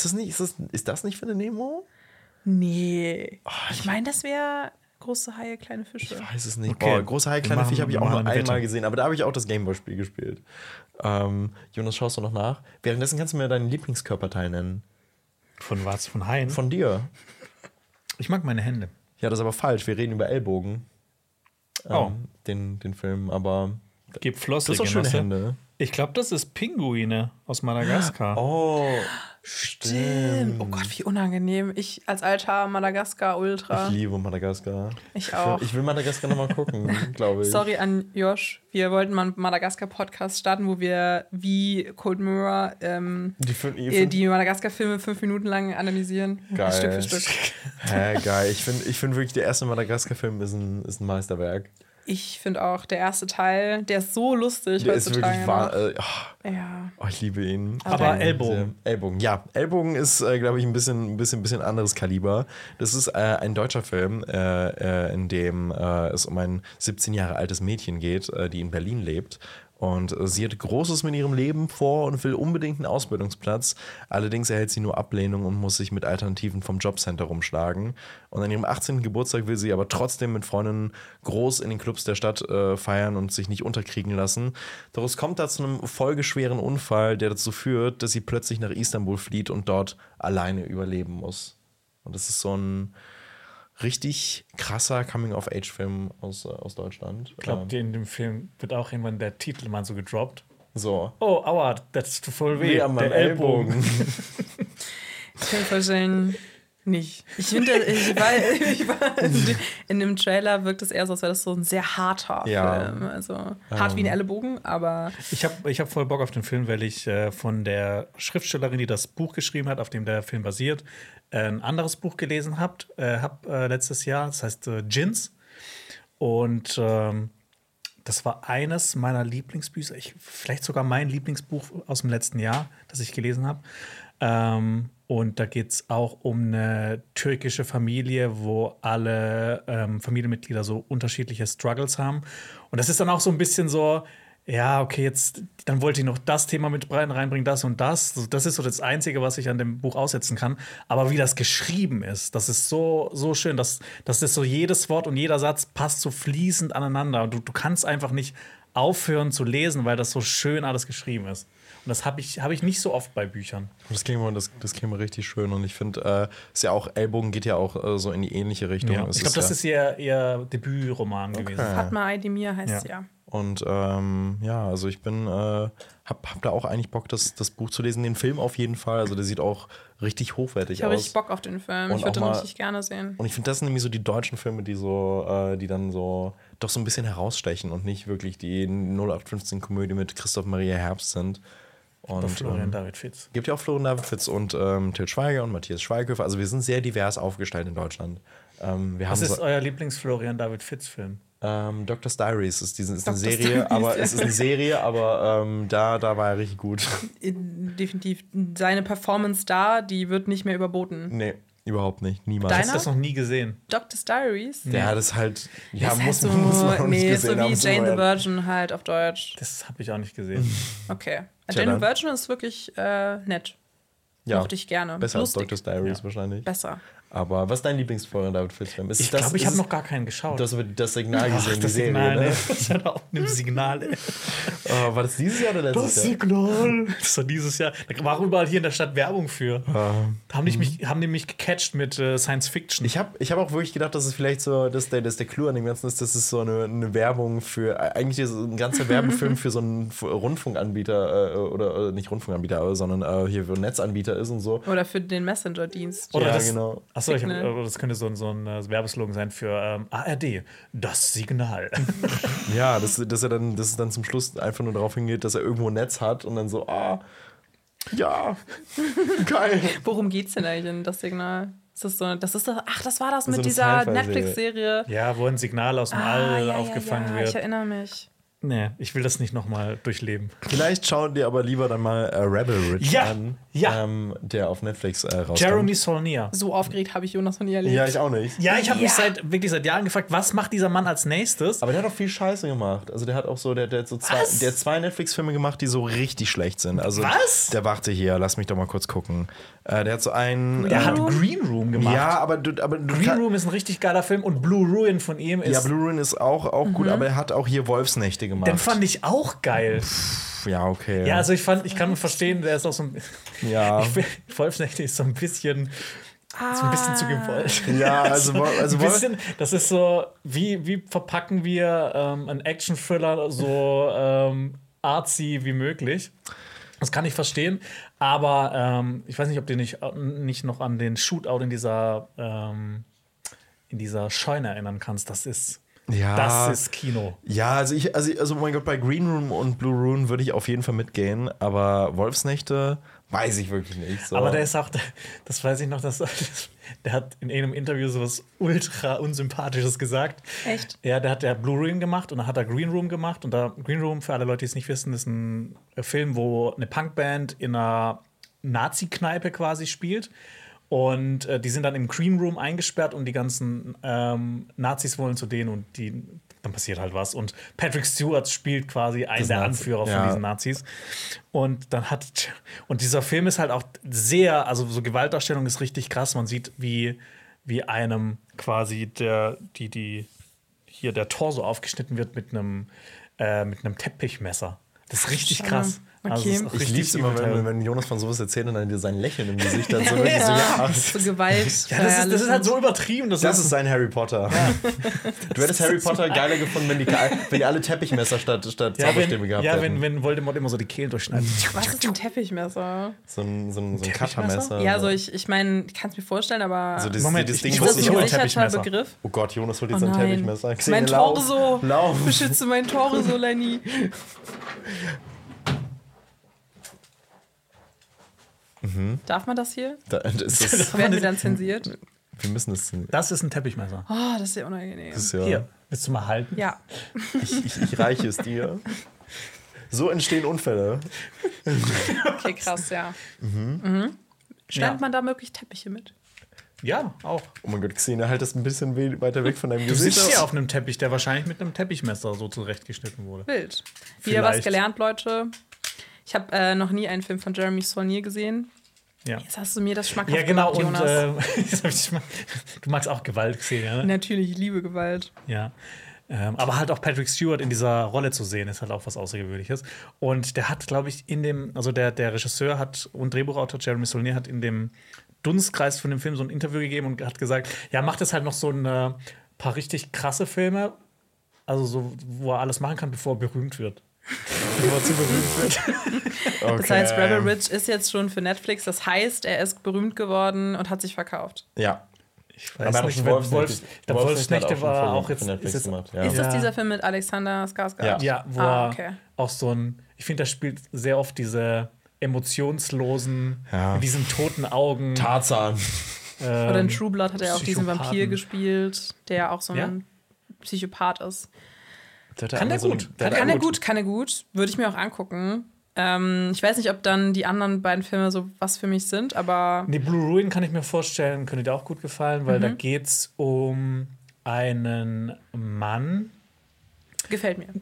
C: ist das nicht für eine Nemo?
A: Nee. Ich meine, das wäre große Haie, kleine Fische.
C: Ich weiß es nicht.
B: Okay.
C: Boah, große Hai,
B: Wir
C: kleine
B: machen-
C: Fische habe ich
B: wir
C: auch nur
B: machen eine
C: einmal
B: Wette.
C: gesehen, aber da habe ich auch das Gameboy-Spiel gespielt. Jonas, schaust du noch nach? Währenddessen kannst du mir deinen Lieblingskörperteil nennen.
B: Von was? Von Haien?
C: Von dir.
B: Ich mag meine Hände.
C: Ja, das ist aber falsch. Wir reden über Ellbogen.
B: Oh.
C: Den Film, aber.
B: Gib
C: Du
B: Flossige.
C: hast auch schöne
B: Genosse.
C: Hände.
B: Ich glaube, das ist Pinguine aus Madagaskar.
C: Oh,
A: Stimmt. Oh Gott, wie unangenehm. Ich als alter Madagaskar-Ultra.
C: Ich liebe Madagaskar.
A: Ich auch.
C: Ich will Madagaskar nochmal gucken, glaube ich.
A: Sorry an Josh. Wir wollten mal einen Madagaskar-Podcast starten, wo wir wie Cold Mirror die Madagaskar-Filme 5 Minuten lang analysieren.
C: Geil.
A: Stück für Stück.
C: Hä, geil. Ich find wirklich, der erste Madagaskar-Film ist ein Meisterwerk.
A: Ich finde auch, der erste Teil, der ist so lustig
C: Der ist
A: heutzutage
C: wirklich
A: noch.
C: wahr.
A: Ja.
C: Oh, ich liebe ihn.
B: Aber
C: Sehr-
B: Ellbogen.
C: Ellbogen, ja. Ellbogen ist, glaube ich, ein bisschen anderes Kaliber. Das ist ein deutscher Film, in dem es um ein 17 Jahre altes Mädchen geht, die in Berlin lebt. Und sie hat Großes mit ihrem Leben vor und will unbedingt einen Ausbildungsplatz. Allerdings erhält sie nur Ablehnung und muss sich mit Alternativen vom Jobcenter rumschlagen. Und an ihrem 18. Geburtstag will sie aber trotzdem mit Freundinnen groß in den Clubs der Stadt feiern und sich nicht unterkriegen lassen. Doch es kommt da zu einem folgeschweren Unfall, der dazu führt, dass sie plötzlich nach Istanbul flieht und dort alleine überleben muss. Und das ist so ein richtig krasser Coming-of-Age-Film aus Deutschland.
B: Ich glaube, in dem Film wird auch irgendwann der Titel mal so gedroppt.
C: So.
B: Oh, aua, das ist voll weh.
C: Weh an meinem Ellbogen.
A: Ich kann mir vorstellen, nicht. Ich finde, ich war in dem Trailer wirkt es eher so, als wäre das so ein sehr harter
C: Ja.
A: Film. Also hart wie ein Ellenbogen, aber
B: Ich hab voll Bock auf den Film, weil ich von der Schriftstellerin, die das Buch geschrieben hat, auf dem der Film basiert, ein anderes Buch gelesen habe letztes Jahr. Das heißt Djinns. Und Das war eines meiner Lieblingsbücher, vielleicht sogar mein Lieblingsbuch aus dem letzten Jahr, das ich gelesen habe. Und da geht es auch um eine türkische Familie, wo alle Familienmitglieder so unterschiedliche Struggles haben. Und das ist dann auch so ein bisschen so, ja, okay, jetzt, dann wollte ich noch das Thema mit reinbringen, das und das. Das ist so das Einzige, was ich an dem Buch aussetzen kann. Aber wie das geschrieben ist, das ist so schön. Das ist so, jedes Wort und jeder Satz passt so fließend aneinander. Und du kannst einfach nicht aufhören zu lesen, weil das so schön alles geschrieben ist. Und das hab ich nicht so oft bei Büchern.
C: Das klingt mal richtig schön. Und ich finde, ist ja auch, Ellbogen geht ja auch so in die ähnliche Richtung.
B: Ja. Ich glaube, das ist ihr Debütroman gewesen.
A: Fatma Aydemir heißt sie ja.
C: Und also ich hab da auch eigentlich Bock, das Buch zu lesen. Den Film auf jeden Fall. Also der sieht auch richtig hochwertig aus.
A: Ich habe richtig Bock auf den Film. Ich würde den richtig gerne sehen.
C: Und ich finde, das sind nämlich so die deutschen Filme, die dann so doch so ein bisschen herausstechen und nicht wirklich die 0815-Komödie mit Christoph Maria Herbst sind. Und
B: Florian David Fitz.
C: Gibt ja auch Florian David Fitz und Til Schweiger und Matthias Schweighöfer. Also wir sind sehr divers aufgestellt in Deutschland.
B: Was ist euer Lieblings-Florian David Fitz-Film?
C: Doctor's Diaries ist eine Serie, aber es ist eine Serie, aber da war er richtig gut.
A: Definitiv. Seine Performance da, die wird nicht mehr überboten.
C: Nee, überhaupt nicht. Niemals.
B: Hast du das noch nie gesehen?
A: Doctor's Diaries?
C: Ja, das halt, ja,
A: das
C: muss
A: heißt
C: man noch nicht gesehen
A: so wie
C: haben.
A: Jane the Virgin halt auf Deutsch.
B: Das habe ich auch nicht gesehen.
A: Okay.
C: Tja,
A: Jane the
C: dann.
A: Virgin ist wirklich nett.
C: Ja,
A: mochte ich gerne.
C: Besser
A: Lustig.
C: als Doctor's Diaries wahrscheinlich.
A: Besser.
C: Aber was ist dein Lieblings-Florian David Fitz-Film?
B: Ich glaube, ich habe noch gar keinen geschaut.
C: Du hast aber das Signal gesehen, die
B: das
C: Serie,
B: Signal,
C: ne?
B: Das hat auch ein Signal, ey.
C: War das dieses Jahr oder letztes Jahr?
B: Signal. Das war dieses Jahr. Da war auch überall hier in der Stadt Werbung für. Haben die mich gecatcht mit Science Fiction.
C: Ich hab auch wirklich gedacht, dass es vielleicht so, dass der Clou an dem Ganzen ist, dass es so eine Werbung für, eigentlich ist es ein ganzer Werbefilm für so einen Rundfunkanbieter oder nicht Rundfunkanbieter, sondern hier für einen Netzanbieter ist und so.
A: Oder für den Messenger-Dienst.
B: Oder
C: Ja,
B: das,
C: genau.
B: Achso, das könnte so ein Werbeslogan sein für ARD. Das Signal.
C: Ja, dass es dann zum Schluss einfach nur darauf hingeht, dass er irgendwo ein Netz hat und dann so, ja, geil.
A: Worum geht's denn eigentlich in das Signal? Das war das
C: So
A: mit
C: eine
A: dieser
C: Sci-Fi-Serie.
A: Netflix-Serie.
B: Ja, wo ein Signal aus dem All aufgefangen wird.
A: Ich erinnere mich.
B: Nee, ich will das nicht nochmal durchleben.
C: Vielleicht schauen dir aber lieber dann mal Rebel Ridge an, der auf Netflix rauskommt.
B: Jeremy Saulnier.
A: So aufgeregt habe ich Jonas noch nie erlebt.
C: Ja, ich auch nicht.
B: Ja, ich habe mich wirklich seit Jahren gefragt, was macht dieser Mann als nächstes?
C: Aber der hat auch viel Scheiße gemacht. Also der hat auch so, der hat zwei Netflix-Filme gemacht, die so richtig schlecht sind. Also
B: Was?
C: Der warte hier, lass mich doch mal kurz gucken. Der hat so einen.
B: Der hat Green Room gemacht.
C: Ja, aber du
B: Green Room ist ein richtig geiler Film und Blue Ruin von ihm ist.
C: Ja, Blue Ruin ist auch gut, aber er hat auch hier Wolfsnächte gemacht.
B: Den fand ich auch geil.
C: Ja, okay.
B: Ja, also ich kann verstehen, der ist auch so ein.
C: Ja.
B: Wolfsnächte ist so ein bisschen. So ein bisschen zu gewollt.
C: Ja, also
B: ein bisschen, das ist so, wie verpacken wir einen Action-Thriller so artsy wie möglich. Das kann ich verstehen, aber ich weiß nicht, ob du nicht noch an den Shootout in dieser Scheune erinnern kannst. Das ist Kino.
C: Ja, also oh mein Gott, bei Green Room und Blue Ruin würde ich auf jeden Fall mitgehen, aber Wolfsnächte weiß ich wirklich nicht. So.
B: Aber der ist auch, das weiß ich noch, der hat in einem Interview sowas ultra unsympathisches gesagt.
A: Echt?
B: Ja, der hat Blue Ruin gemacht und dann hat er Green Room gemacht. Und Green Room, für alle Leute, die es nicht wissen, ist ein Film, wo eine Punkband in einer Nazi-Kneipe quasi spielt. Und die sind dann im Green Room eingesperrt und die ganzen Nazis wollen zu denen und dann passiert halt was. Und Patrick Stewart spielt quasi einen der Anführer von diesen Nazis. Und dieser Film ist halt auch sehr, also so Gewaltdarstellung ist richtig krass. Man sieht, wie einem quasi der Torso aufgeschnitten wird mit einem Teppichmesser. Das ist richtig krass.
A: Okay.
B: Also ist auch
C: Ich
B: richtig
C: lieb's immer, wenn Jonas von sowas erzählt und dann dir sein Lächeln im Gesicht hat. So wirklich so,
A: so Gewalt.
B: Ja, das ist halt so übertrieben.
C: Das ist sein Harry Potter. Ja. Du hättest Harry Potter geiler gefunden, wenn die alle Teppichmesser statt Zauberstäbe gehabt hätten.
B: Wenn Voldemort immer so die Kehlen durchschneidet.
A: Was ist ein Teppichmesser?
C: So ein Cuttermesser.
A: Ja, also ich meine, ich kann es mir vorstellen, aber
C: also
B: Moment,
C: das Ding,
A: ist
B: muss
A: das
B: ich
A: ein
B: hole
A: sicherer
B: Teppichmesser.
A: Begriff?
C: oh Gott, Jonas holt jetzt ein Teppichmesser.
A: Mein Torso.
C: Lauf.
A: Beschütze mein Torso, Lenny. Darf man das hier?
C: Das
A: Werden wir dann zensiert?
C: wir müssen das.
B: Das ist ein Teppichmesser.
A: Oh, das ist ja unangenehm.
C: Das ist ja,
B: Hier. Willst du mal halten?
A: Ja.
C: Ich reiche es dir. So entstehen Unfälle.
A: Okay, krass, ja. Schneidet man da möglich Teppiche mit?
B: Ja, auch.
C: Oh mein Gott, Xenia, halt das ein bisschen weiter weg von deinem
B: Du
C: Gesicht.
B: sitzt hier auf einem Teppich, der wahrscheinlich mit einem Teppichmesser so zurechtgeschnitten wurde.
A: Wild. Wieder was gelernt, Leute. Ich habe noch nie einen Film von Jeremy Saulnier gesehen.
B: Ja.
A: Jetzt hast du mir das schmackhaft
B: Ja, genau.
A: gemacht, Jonas.
B: Und du magst auch Gewalt, Xenia, ne?
A: Natürlich, ich liebe Gewalt.
B: Ja. Aber halt auch Patrick Stewart in dieser Rolle zu sehen, ist halt auch was Außergewöhnliches. Und der hat, glaube ich, der Regisseur hat und Drehbuchautor Jeremy Saulnier hat in dem Dunstkreis von dem Film so ein Interview gegeben und hat gesagt, ja, macht jetzt halt noch so ein paar richtig krasse Filme, also so, wo er alles machen kann, bevor er berühmt wird. Bevor er zu berühmt wird.
A: Okay. Das heißt, Rebel Ridge ist jetzt schon für Netflix. Das heißt, er ist berühmt geworden und hat sich verkauft.
C: Ja.
B: Ich weiß nicht, Wolfsnächte war auch jetzt
C: Netflix gemacht. Ja.
A: Ist das dieser Film mit Alexander Skarsgård?
B: Ja, wo er auch so ich finde, das spielt sehr oft diese emotionslosen, mit diesen toten Augen.
C: Tarzan.
A: Oder in True Blood hat er auch diesen Vampir gespielt, der auch so ein Psychopath ist.
B: Kann der
A: gut. Würde ich mir auch angucken. Ich weiß nicht, ob dann die anderen beiden Filme so was für mich sind, aber.
B: Nee, Blue Ruin kann ich mir vorstellen, könnte dir auch gut gefallen, weil da geht's um einen Mann.
A: Gefällt mir.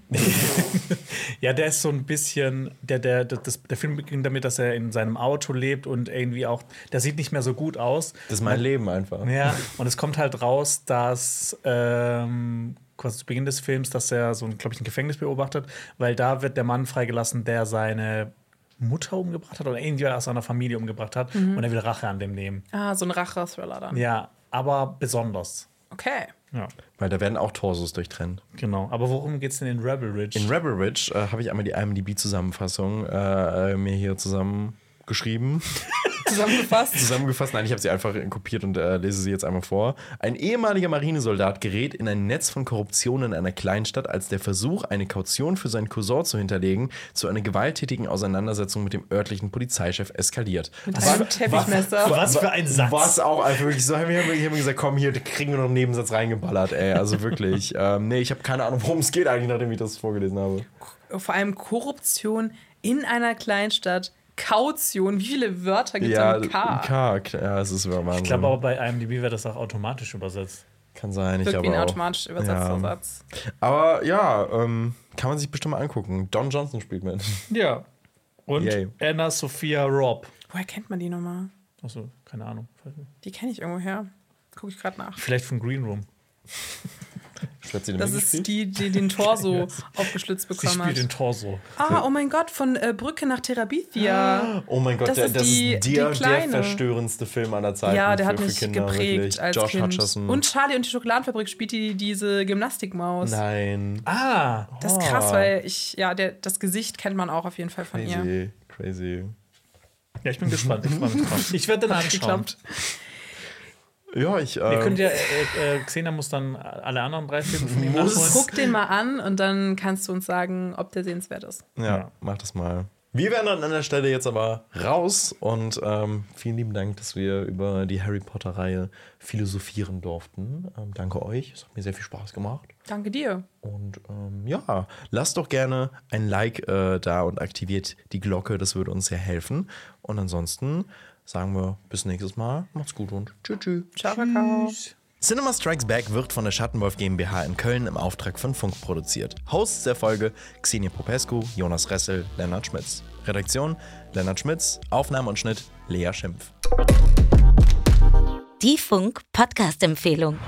B: Ja, der ist so ein bisschen, der Film beginnt damit, dass er in seinem Auto lebt und irgendwie auch, der sieht nicht mehr so gut aus.
C: Das ist mein Leben einfach.
B: Ja, und es kommt halt raus, dass quasi zu Beginn des Films, dass er so, glaube ich, ein Gefängnis beobachtet, weil da wird der Mann freigelassen, der seine Mutter umgebracht hat oder irgendjemand aus seiner Familie umgebracht hat und er will Rache an dem nehmen.
A: Ah, so ein Rache-Thriller dann.
B: Ja, aber besonders.
A: Okay.
B: Ja.
C: Weil da werden auch Torsos durchtrennt.
B: Genau. Aber worum geht's denn in Rebel Ridge?
C: In Rebel Ridge habe ich einmal die IMDb-Zusammenfassung mir hier zusammengeschrieben. Zusammengefasst. Nein, ich habe sie einfach kopiert und lese sie jetzt einmal vor. Ein ehemaliger Marinesoldat gerät in ein Netz von Korruption in einer Kleinstadt, als der Versuch, eine Kaution für seinen Cousin zu hinterlegen, zu einer gewalttätigen Auseinandersetzung mit dem örtlichen Polizeichef eskaliert.
A: Mit einem Teppichmesser.
B: Was für ein Satz.
C: Was auch einfach wirklich so. Wir haben gesagt, komm, hier kriegen wir noch einen Nebensatz reingeballert, ey. Also wirklich. Nee, ich habe keine Ahnung, worum es geht eigentlich, nachdem ich das vorgelesen habe.
A: Vor allem Korruption in einer Kleinstadt. Kaution, wie viele Wörter gibt es mit K?
C: Ja, es ist Wahnsinn.
B: Ich glaube aber bei IMDb wird das auch automatisch übersetzt.
C: Kann sein,
A: Wirkt wie ein automatisch übersetzter Satz.
C: Aber ja, kann man sich bestimmt mal angucken. Don Johnson spielt mit.
B: Ja. Und Anna Sophia Robb.
A: Woher kennt man die nochmal?
B: Achso, keine Ahnung.
A: Die kenne ich irgendwoher. Gucke ich gerade nach.
B: Vielleicht von Green Room.
A: Das ist die den Torso aufgeschlitzt bekommen hat.
B: Sie spielt den Torso.
A: Oh mein Gott, von Brücke nach Terabithia.
C: Oh mein Gott, das ist der verstörendste Film aller Zeiten.
A: Ja, der hat mich
C: Kinder,
A: geprägt
C: wirklich.
A: als
C: Josh
A: Kind.
C: Hutcherson.
A: Und Charlie und die Schokoladenfabrik spielt diese Gymnastikmaus.
C: Nein.
A: Das ist krass, weil das Gesicht kennt man auch auf jeden Fall von ihr.
C: Crazy.
B: Ja, ich bin gespannt. Ich werde dann anschauen.
C: Ja,
B: Xenia muss dann alle anderen 3 Filme von ihm nachholen.
A: Guck den mal an und dann kannst du uns sagen, ob der sehenswert ist.
C: Ja, mach das mal. Wir werden dann an der Stelle jetzt aber raus und vielen lieben Dank, dass wir über die Harry Potter-Reihe philosophieren durften. Danke euch, es hat mir sehr viel Spaß gemacht.
A: Danke dir.
C: Und lasst doch gerne ein Like da und aktiviert die Glocke, das würde uns sehr helfen. Und ansonsten sagen wir bis nächstes Mal. Macht's gut und tschüss.
A: Ciao, Kakao.
C: Cinema Strikes Back wird von der Schattenwolf GmbH in Köln im Auftrag von Funk produziert. Hosts der Folge: Xenia Popescu, Jonas Ressel, Lennart Schmitz. Redaktion: Lennart Schmitz. Aufnahme und Schnitt: Lea Schimpf.
E: Die Funk-Podcast-Empfehlung.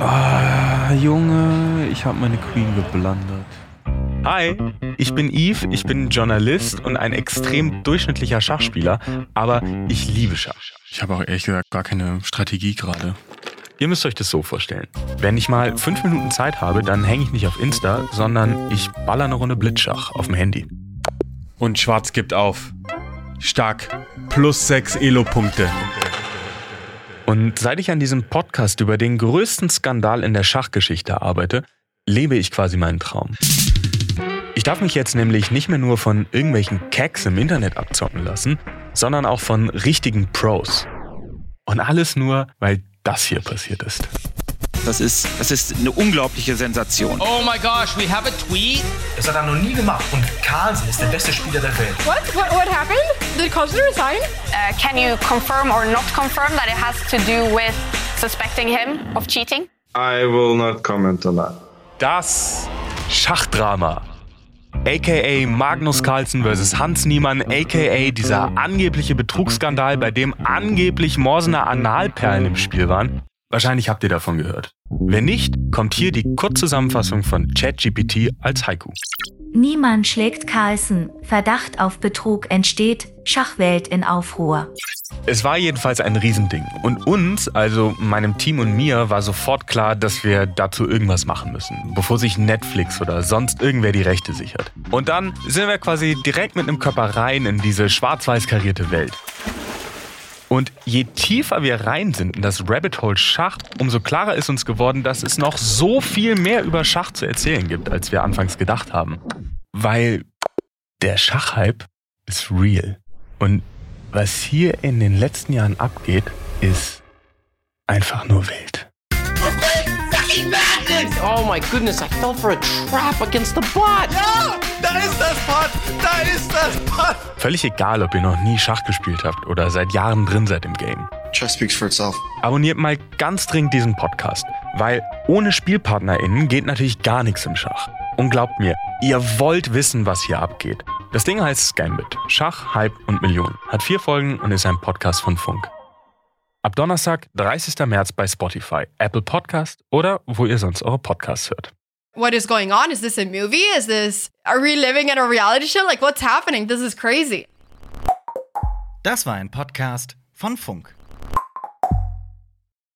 F: Junge, ich habe meine Queen geblendet. Hi, ich bin Yves, ich bin Journalist und ein extrem durchschnittlicher Schachspieler, aber ich liebe Schach.
G: Ich habe auch ehrlich gesagt gar keine Strategie gerade.
F: Ihr müsst euch das so vorstellen. Wenn ich mal 5 Minuten Zeit habe, dann hänge ich nicht auf Insta, sondern ich baller eine Runde Blitzschach auf dem Handy.
G: Und Schwarz gibt auf. Stark. +6 Elo-Punkte.
F: Und seit ich an diesem Podcast über den größten Skandal in der Schachgeschichte arbeite, lebe ich quasi meinen Traum. Ich darf mich jetzt nämlich nicht mehr nur von irgendwelchen Cacks im Internet abzocken lassen, sondern auch von richtigen Pros. Und alles nur, weil das hier passiert ist.
H: Das ist eine unglaubliche Sensation.
I: Oh my gosh, we have a tweet.
J: Das hat er noch nie gemacht und Carlsen ist der beste Spieler der Welt.
K: What happened? Did Carlsen resign?
L: Can you confirm or not confirm that it has to do with suspecting him of cheating?
M: I will not comment on that.
F: Das Schachdrama. A.k.a. Magnus Carlsen vs. Hans Niemann, a.k.a. dieser angebliche Betrugsskandal, bei dem angeblich Morsener Analperlen im Spiel waren. Wahrscheinlich habt ihr davon gehört. Wenn nicht, kommt hier die Kurzzusammenfassung von ChatGPT als Haiku.
E: Niemann schlägt Carlsen. Verdacht auf Betrug entsteht. Schachwelt in Aufruhr.
F: Es war jedenfalls ein Riesending. Und uns, also meinem Team und mir, war sofort klar, dass wir dazu irgendwas machen müssen, bevor sich Netflix oder sonst irgendwer die Rechte sichert. Und dann sind wir quasi direkt mit einem Körper rein in diese schwarz-weiß karierte Welt. Und je tiefer wir rein sind in das Rabbit Hole Schach, umso klarer ist uns geworden, dass es noch so viel mehr über Schach zu erzählen gibt, als wir anfangs gedacht haben. Weil der Schachhype ist real. Und was hier in den letzten Jahren abgeht, ist einfach nur wild.
I: Oh my goodness, I fell for a trap against the bot.
J: Ja, da ist das Bot! Da ist das Bot!
F: Völlig egal, ob ihr noch nie Schach gespielt habt oder seit Jahren drin seid im Game.
M: Chess speaks for itself.
F: Abonniert mal ganz dringend diesen Podcast, weil ohne SpielpartnerInnen geht natürlich gar nichts im Schach. Und glaubt mir, ihr wollt wissen, was hier abgeht. Das Ding heißt Gambit. Schach, Hype und Millionen. Hat 4 Folgen und ist ein Podcast von Funk. Ab Donnerstag, 30. März bei Spotify, Apple Podcast oder wo ihr sonst eure Podcasts hört.
K: What is going on? Is this a movie? Are we living in a reality show? Like, what's happening? This is crazy.
D: Das war ein Podcast von Funk.